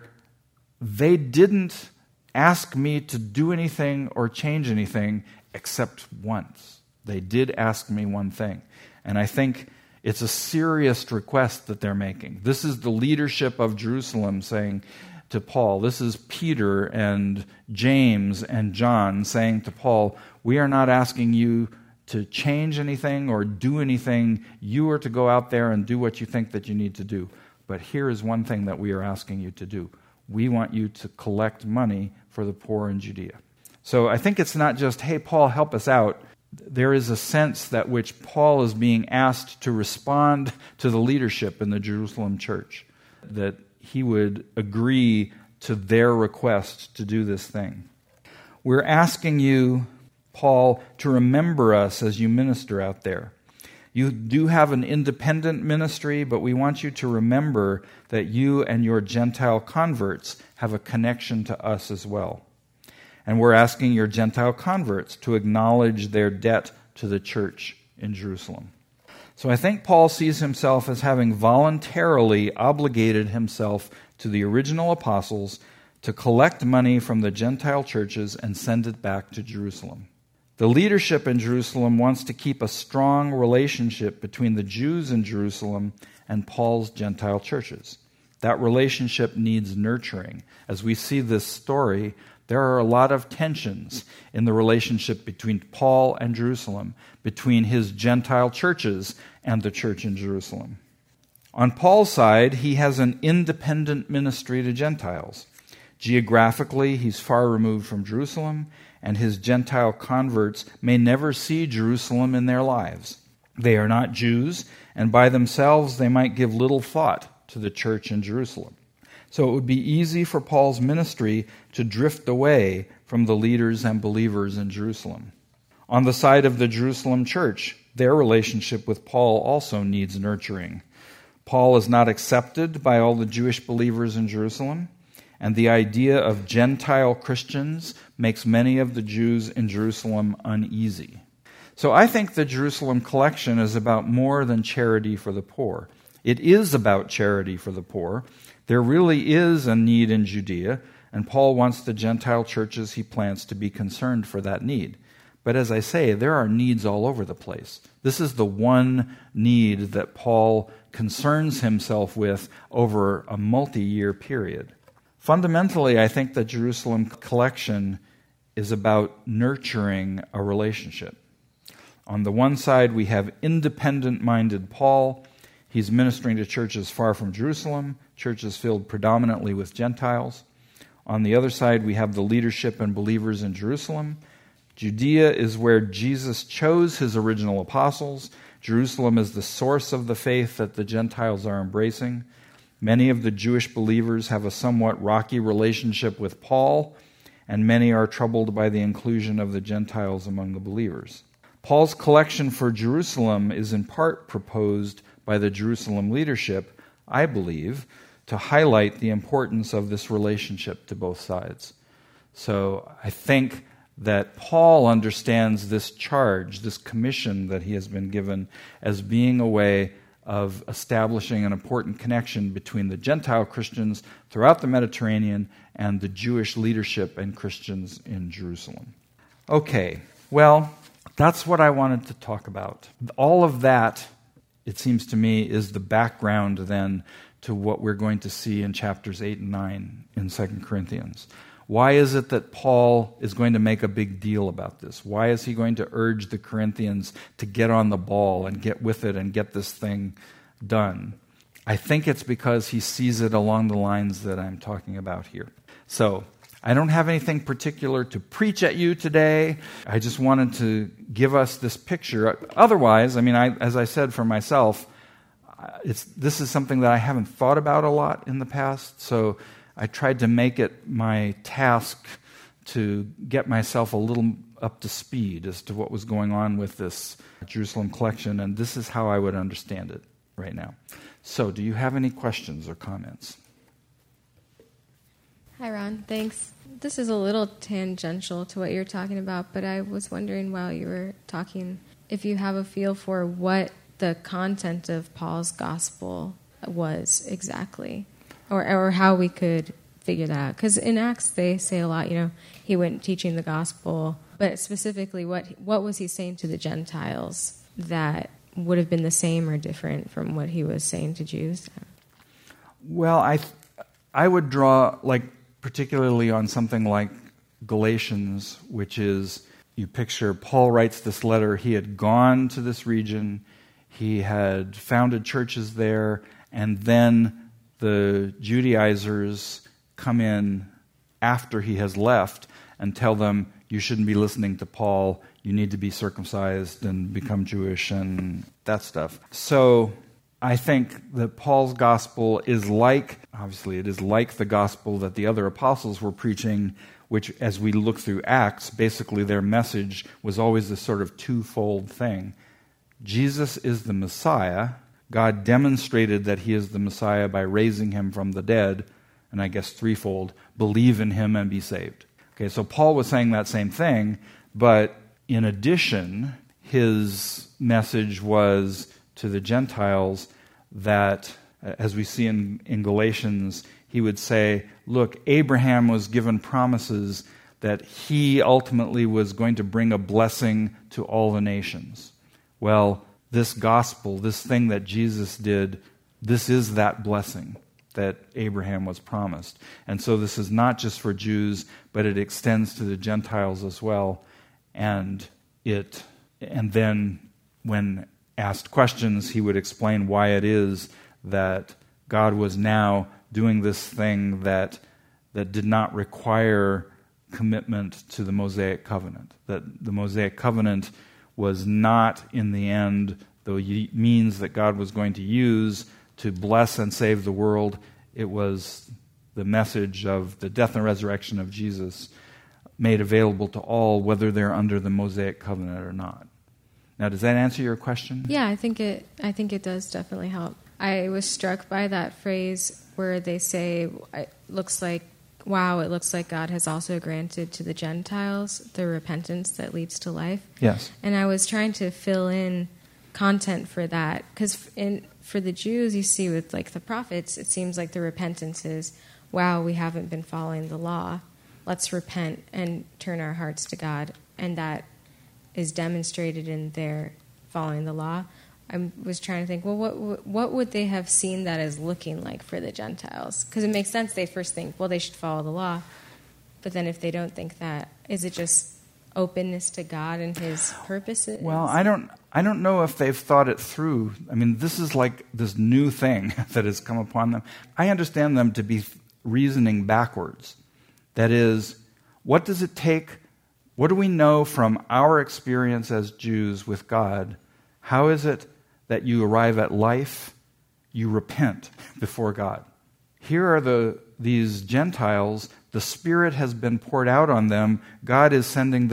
they didn't ask me to do anything or change anything except once. They did ask me one thing. And I think it's a serious request that they're making. This is the leadership of Jerusalem saying to Paul, this is Peter and James and John saying to Paul, we are not asking you to change anything or do anything. You are to go out there and do what you think that you need to do. But here is one thing that we are asking you to do. We want you to collect money for the poor in Judea. So I think it's not just, hey, Paul, help us out. There is a sense that which Paul is being asked to respond to the leadership in the Jerusalem church, that he would agree to their request to do this thing. We're asking you, Paul, to remember us as you minister out there. You do have an independent ministry, but we want you to remember that you and your Gentile converts have a connection to us as well. And we're asking your Gentile converts to acknowledge their debt to the church in Jerusalem. So I think Paul sees himself as having voluntarily obligated himself to the original apostles to collect money from the Gentile churches and send it back to Jerusalem. The leadership in Jerusalem wants to keep a strong relationship between the Jews in Jerusalem and Paul's Gentile churches. That relationship needs nurturing. As we see this story, there are a lot of tensions in the relationship between Paul and Jerusalem, between his Gentile churches and the church in Jerusalem. On Paul's side, he has an independent ministry to Gentiles. Geographically, he's far removed from Jerusalem, and his Gentile converts may never see Jerusalem in their lives. They are not Jews, and by themselves they might give little thought to the church in Jerusalem. So it would be easy for Paul's ministry to drift away from the leaders and believers in Jerusalem. On the side of the Jerusalem church, their relationship with Paul also needs nurturing. Paul is not accepted by all the Jewish believers in Jerusalem, and the idea of Gentile Christians makes many of the Jews in Jerusalem uneasy. So I think the Jerusalem collection is about more than charity for the poor. It is about charity for the poor. There really is a need in Judea, and Paul wants the Gentile churches he plants to be concerned for that need. But as I say, there are needs all over the place. This is the one need that Paul concerns himself with over a multi-year period. Fundamentally, I think the Jerusalem collection is about nurturing a relationship. On the one side, we have independent-minded Paul. He's ministering to churches far from Jerusalem, churches filled predominantly with Gentiles. On the other side, we have the leadership and believers in Jerusalem. Judea is where Jesus chose his original apostles. Jerusalem is the source of the faith that the Gentiles are embracing. Many of the Jewish believers have a somewhat rocky relationship with Paul, and many are troubled by the inclusion of the Gentiles among the believers. Paul's collection for Jerusalem is in part proposed by the Jerusalem leadership, I believe, to highlight the importance of this relationship to both sides. So I think that Paul understands this charge, this commission that he has been given, as being a way of establishing an important connection between the Gentile Christians throughout the Mediterranean and the Jewish leadership and Christians in Jerusalem. Okay, well, that's what I wanted to talk about. All of that, it seems to me, is the background then to what we're going to see in chapters 8 and 9 in 2 Corinthians. Why is it that Paul is going to make a big deal about this? Why is he going to urge the Corinthians to get on the ball and get with it and get this thing done? I think it's because he sees it along the lines that I'm talking about here. So, I don't have anything particular to preach at you today. I just wanted to give us this picture. Otherwise, as I said for myself, this is something that I haven't thought about a lot in the past, so I tried to make it my task to get myself a little up to speed as to what was going on with this Jerusalem collection, and this is how I would understand it right now. So, do you have any questions or comments? Hi, Ron. Thanks. This is a little tangential to what you're talking about, but I was wondering while you were talking if you have a feel for what the content of Paul's gospel was exactly, or how we could figure that out. Because in Acts, they say a lot, he went teaching the gospel, but specifically, what was he saying to the Gentiles that would have been the same or different from what he was saying to Jews? Well, I would draw, particularly on something like Galatians, which is, you picture Paul writes this letter. He had gone to this region. He had founded churches there, and then the Judaizers come in after he has left and tell them, you shouldn't be listening to Paul, you need to be circumcised and become Jewish and that stuff. So I think that Paul's gospel is obviously it is like the gospel that the other apostles were preaching, which as we look through Acts, basically their message was always this sort of twofold thing. Jesus is the Messiah. God demonstrated that he is the Messiah by raising him from the dead, and I guess threefold, believe in him and be saved. Okay, so Paul was saying that same thing, but in addition, his message was to the Gentiles that, as we see in Galatians, he would say, look, Abraham was given promises that he ultimately was going to bring a blessing to all the nations. Well, this gospel, this thing that Jesus did, this is that blessing that Abraham was promised. And so this is not just for Jews, but it extends to the Gentiles as well. And then when asked questions, he would explain why it is that God was now doing this thing that did not require commitment to the Mosaic covenant. That the Mosaic covenant was not, in the end, the means that God was going to use to bless and save the world. It was the message of the death and resurrection of Jesus made available to all, whether they're under the Mosaic covenant or not. Now, does that answer your question? Yeah, I think it does definitely help. I was struck by that phrase where they say, it looks like God has also granted to the Gentiles the repentance that leads to life. Yes. And I was trying to fill in content for that, because for the Jews, you see with like the prophets, it seems like the repentance is, wow, we haven't been following the law. Let's repent and turn our hearts to God. And that is demonstrated in their following the law. I was trying to think, well, what would they have seen that as looking like for the Gentiles? Because it makes sense. They first think, well, they should follow the law. But then if they don't think that, is it just openness to God and his purposes? Well, I don't know if they've thought it through. I mean, this is like this new thing that has come upon them. I understand them to be reasoning backwards. That is, what does it take? What do we know from our experience as Jews with God? How is it that you arrive at life? You repent before God. Here are these Gentiles. The Spirit has been poured out on them. God is sending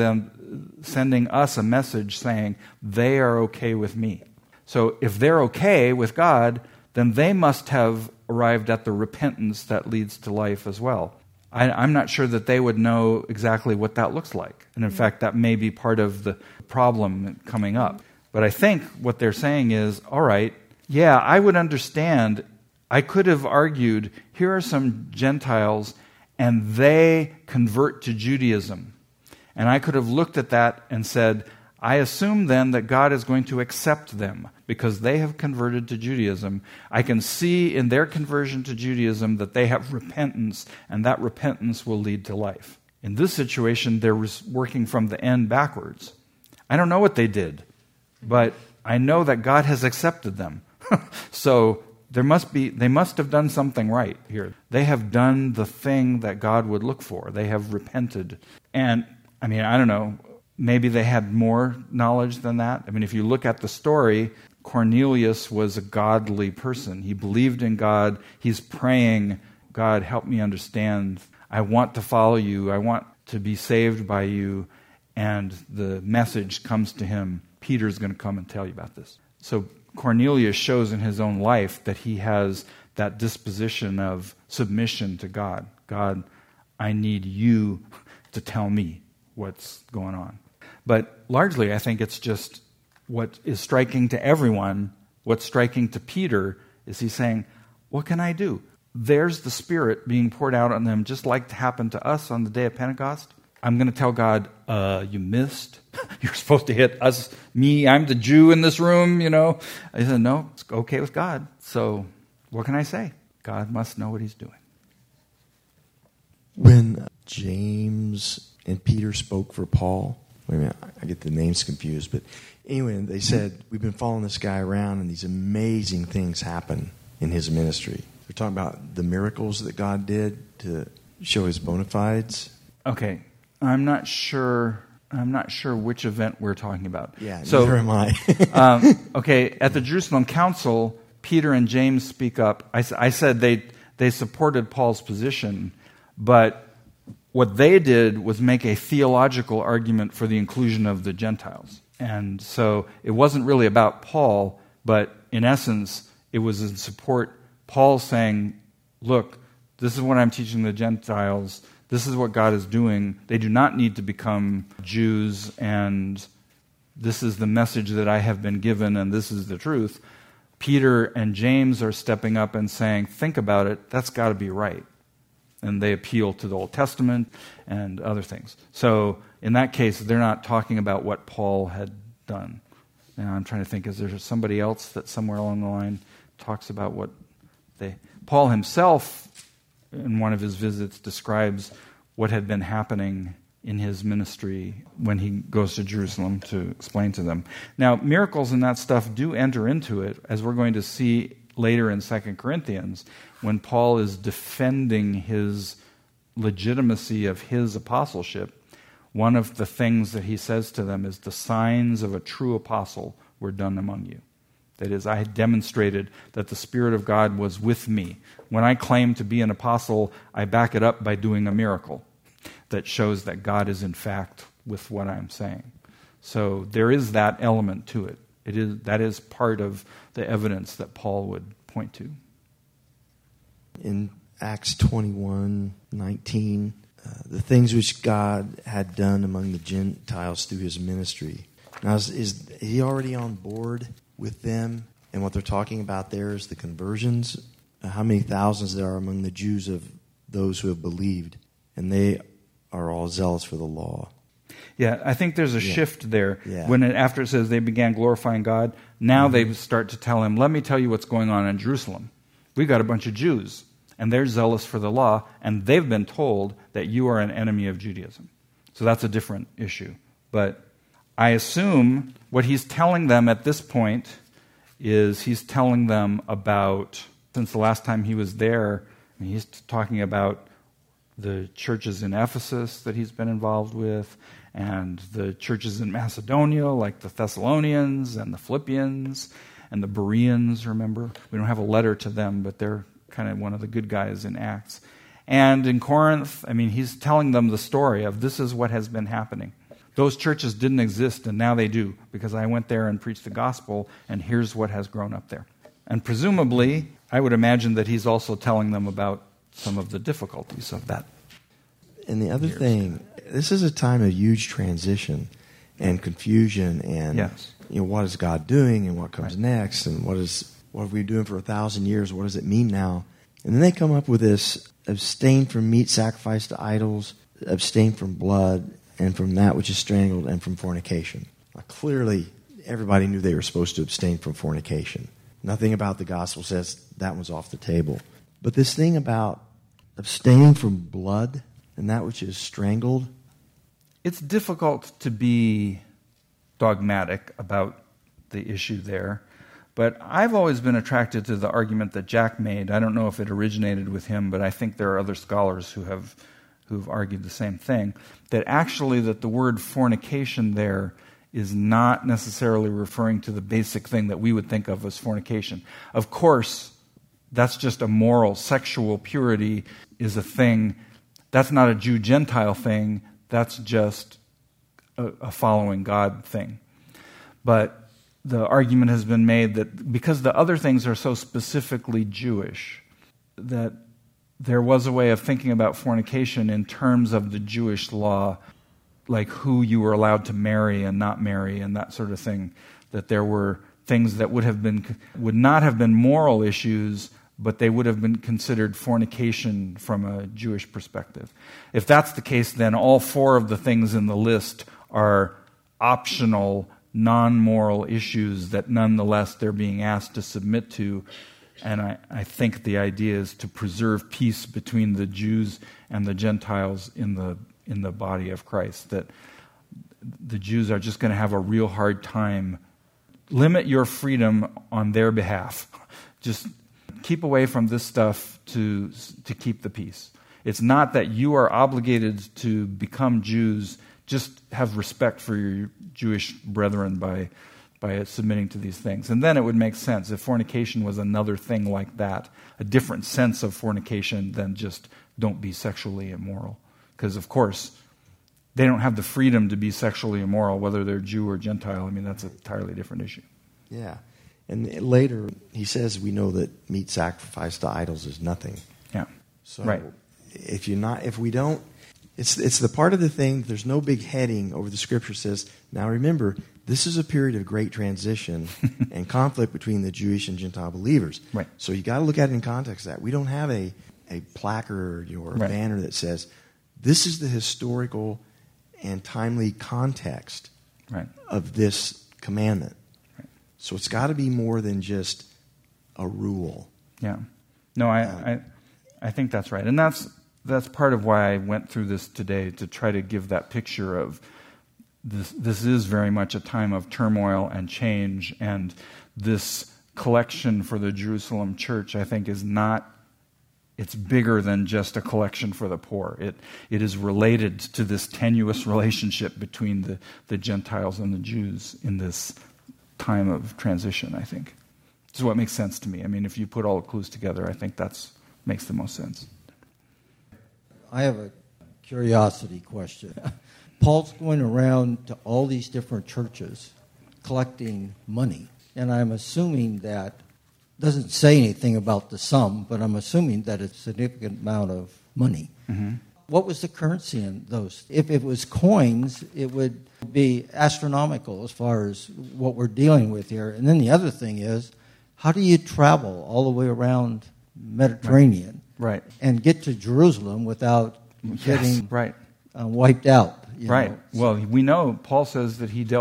us a message saying they are okay with me. So if they're okay with God, then they must have arrived at the repentance that leads to life as well. I'm not sure that they would know exactly what that looks like. And in fact, that may be part of the problem coming up. But I think what they're saying is, all right, yeah, I would understand. I could have argued, here are some Gentiles, and they convert to Judaism. And I could have looked at that and said, I assume then that God is going to accept them because they have converted to Judaism. I can see in their conversion to Judaism that they have repentance, and that repentance will lead to life. In this situation, they're working from the end backwards. I don't know what they did, but I know that God has accepted them. So they must have done something right here. They have done the thing that God would look for. They have repented. And, I mean, I don't know, maybe they had more knowledge than that. I mean, if you look at the story, Cornelius was a godly person. He believed in God. He's praying, God, help me understand. I want to follow you. I want to be saved by you. And the message comes to him, Peter's going to come and tell you about this. So Cornelius shows in his own life that he has that disposition of submission to God. God, I need you to tell me what's going on. But largely, I think it's just what is striking to everyone. What's striking to Peter is he's saying, what can I do? There's the Spirit being poured out on them, just like it happened to us on the day of Pentecost. I'm going to tell God, you missed. You're supposed to hit me. I'm the Jew in this room, I said, no, it's okay with God. So what can I say? God must know what he's doing. When James and Peter spoke for Paul, wait a minute, I get the names confused, but anyway, they said, we've been following this guy around and these amazing things happen in his ministry. They're talking about the miracles that God did to show his bona fides. Okay. I'm not sure which event we're talking about. Yeah, neither am I. Okay, at the Jerusalem Council, Peter and James speak up. I said they supported Paul's position, but what they did was make a theological argument for the inclusion of the Gentiles. And so it wasn't really about Paul, but in essence, it was in support. Paul saying, look, this is what I'm teaching the Gentiles. This is what God is doing. They do not need to become Jews, and this is the message that I have been given, and this is the truth. Peter and James are stepping up and saying, think about it, that's got to be right. And they appeal to the Old Testament and other things. So in that case, they're not talking about what Paul had done. Now I'm trying to think, is there somebody else that somewhere along the line talks about what they... Paul himself, in one of his visits, describes what had been happening in his ministry when he goes to Jerusalem to explain to them. Now, miracles and that stuff do enter into it, as we're going to see later in 2 Corinthians, when Paul is defending his legitimacy of his apostleship. One of the things that he says to them is, the signs of a true apostle were done among you. That is, I had demonstrated that the Spirit of God was with me. When I claim to be an apostle, I back it up by doing a miracle that shows that God is in fact with what I'm saying. So there is that element to it. That is part of the evidence that Paul would point to. In Acts 21:19, the things which God had done among the Gentiles through his ministry. Now, is he already on board with them? And what they're talking about there is the conversions. How many thousands there are among the Jews of those who have believed, and they are all zealous for the law. Yeah, I think there's a shift there. Yeah. After it says they began glorifying God, now they start to tell him, let me tell you what's going on in Jerusalem. We got a bunch of Jews, and they're zealous for the law, and they've been told that you are an enemy of Judaism. So that's a different issue. But I assume what he's telling them at this point is he's telling them about, since the last time he was there, he's talking about the churches in Ephesus that he's been involved with, and the churches in Macedonia, like the Thessalonians and the Philippians and the Bereans, remember? We don't have a letter to them, but they're kind of one of the good guys in Acts. And in Corinth, he's telling them the story of this is what has been happening. Those churches didn't exist, and now they do, because I went there and preached the gospel, and here's what has grown up there. And presumably, I would imagine that he's also telling them about some of the difficulties of that. And the other thing, this is a time of huge transition and confusion, and what is God doing, and what comes next, and what have we been doing for 1,000 years? What does it mean now? And then they come up with this: abstain from meat sacrificed to idols, abstain from blood, and from that which is strangled, and from fornication. Now, clearly, everybody knew they were supposed to abstain from fornication. Nothing about the gospel says that was off the table. But this thing about abstaining from blood and that which is strangled, it's difficult to be dogmatic about the issue there. But I've always been attracted to the argument that Jack made. I don't know if it originated with him, but I think there are other scholars who've argued the same thing, that actually that the word fornication there is not necessarily referring to the basic thing that we would think of as fornication. Of course, that's just a moral. Sexual purity is a thing. That's not a Jew-Gentile thing. That's just a following God thing. But the argument has been made that because the other things are so specifically Jewish, that there was a way of thinking about fornication in terms of the Jewish law, like who you were allowed to marry and not marry and that sort of thing, that there were things that would not have been moral issues, but they would have been considered fornication from a Jewish perspective. If that's the case, then all four of the things in the list are optional, non-moral issues that nonetheless they're being asked to submit to. And I think the idea is to preserve peace between the Jews and the Gentiles in the body of Christ, that the Jews are just going to have a real hard time. Limit your freedom on their behalf. Just keep away from this stuff to keep the peace. It's not that you are obligated to become Jews. Just have respect for your Jewish brethren by submitting to these things. And then it would make sense if fornication was another thing like that, a different sense of fornication than just don't be sexually immoral. Because, of course, they don't have the freedom to be sexually immoral, whether they're Jew or Gentile. I mean, that's an entirely different issue. Yeah. And later, he says we know that meat sacrificed to idols is nothing. Yeah. So right. If we don't, it's the part of the thing, there's no big heading over the scripture says, now remember, this is a period of great transition and conflict between the Jewish and Gentile believers. Right. So you got to look at it in context of that. We don't have a placard or a right. banner that says, this is the historical and timely context right. of this commandment. Right. So it's got to be more than just a rule. Yeah. No, I think that's right. And that's part of why I went through this today, to try to give that picture of this is very much a time of turmoil and change, and this collection for the Jerusalem church, I think, it's bigger than just a collection for the poor. It is related to this tenuous relationship between the Gentiles and the Jews in this time of transition, I think. This is what makes sense to me. I mean, if you put all the clues together, I think that's makes the most sense. I have a curiosity question. Paul's going around to all these different churches collecting money, and I'm assuming that doesn't say anything about the sum, but I'm assuming that it's a significant amount of money. Mm-hmm. What was the currency in those? If it was coins, it would be astronomical as far as what we're dealing with here. And then the other thing is, how do you travel all the way around Mediterranean right. and get to Jerusalem without getting right. Wiped out? Right. know? Well, we know Paul says that he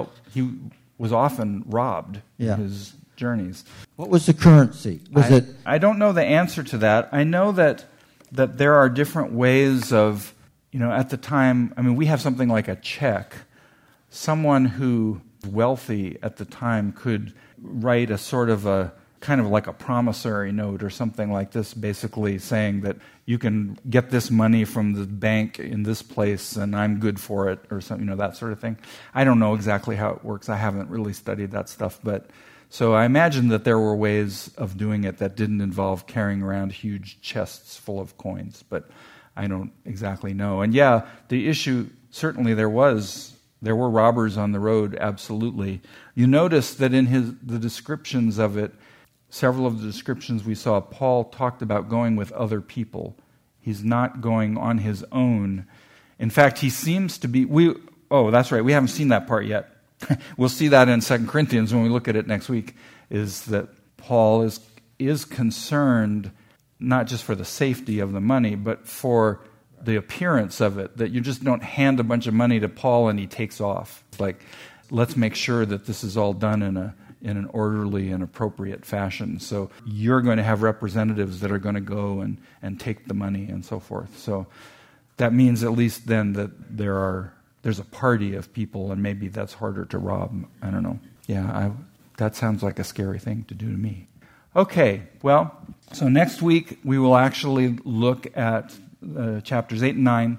was often robbed Yeah. in his journeys. What was the currency? I don't know the answer to that. I know that there are different ways of, at the time, I mean, we have something like a check. Someone who was wealthy at the time could write a sort of a kind of like a promissory note or something like this, basically saying that you can get this money from the bank in this place and I'm good for it, or something, that sort of thing. I don't know exactly how it works. I haven't really studied that stuff, but so I imagine that there were ways of doing it that didn't involve carrying around huge chests full of coins, but I don't exactly know. And yeah, the issue, certainly there were robbers on the road, absolutely. You notice that in the descriptions of it, several of the descriptions we saw, Paul talked about going with other people. He's not going on his own. In fact, he seems to be... that's right, we haven't seen that part yet. We'll see that in 2 Corinthians when we look at it next week, is that Paul is concerned not just for the safety of the money, but for the appearance of it, that you just don't hand a bunch of money to Paul and he takes off. It's like, let's make sure that this is all done in an orderly and appropriate fashion. So you're going to have representatives that are going to go and take the money and so forth. So that means at least then that there's a party of people, and maybe that's harder to rob. I don't know. Yeah, that sounds like a scary thing to do to me. Okay, well, so next week we will actually look at chapters 8 and 9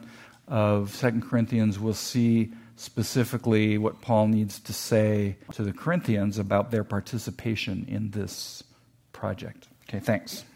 of 2 Corinthians. We'll see specifically what Paul needs to say to the Corinthians about their participation in this project. Okay, thanks.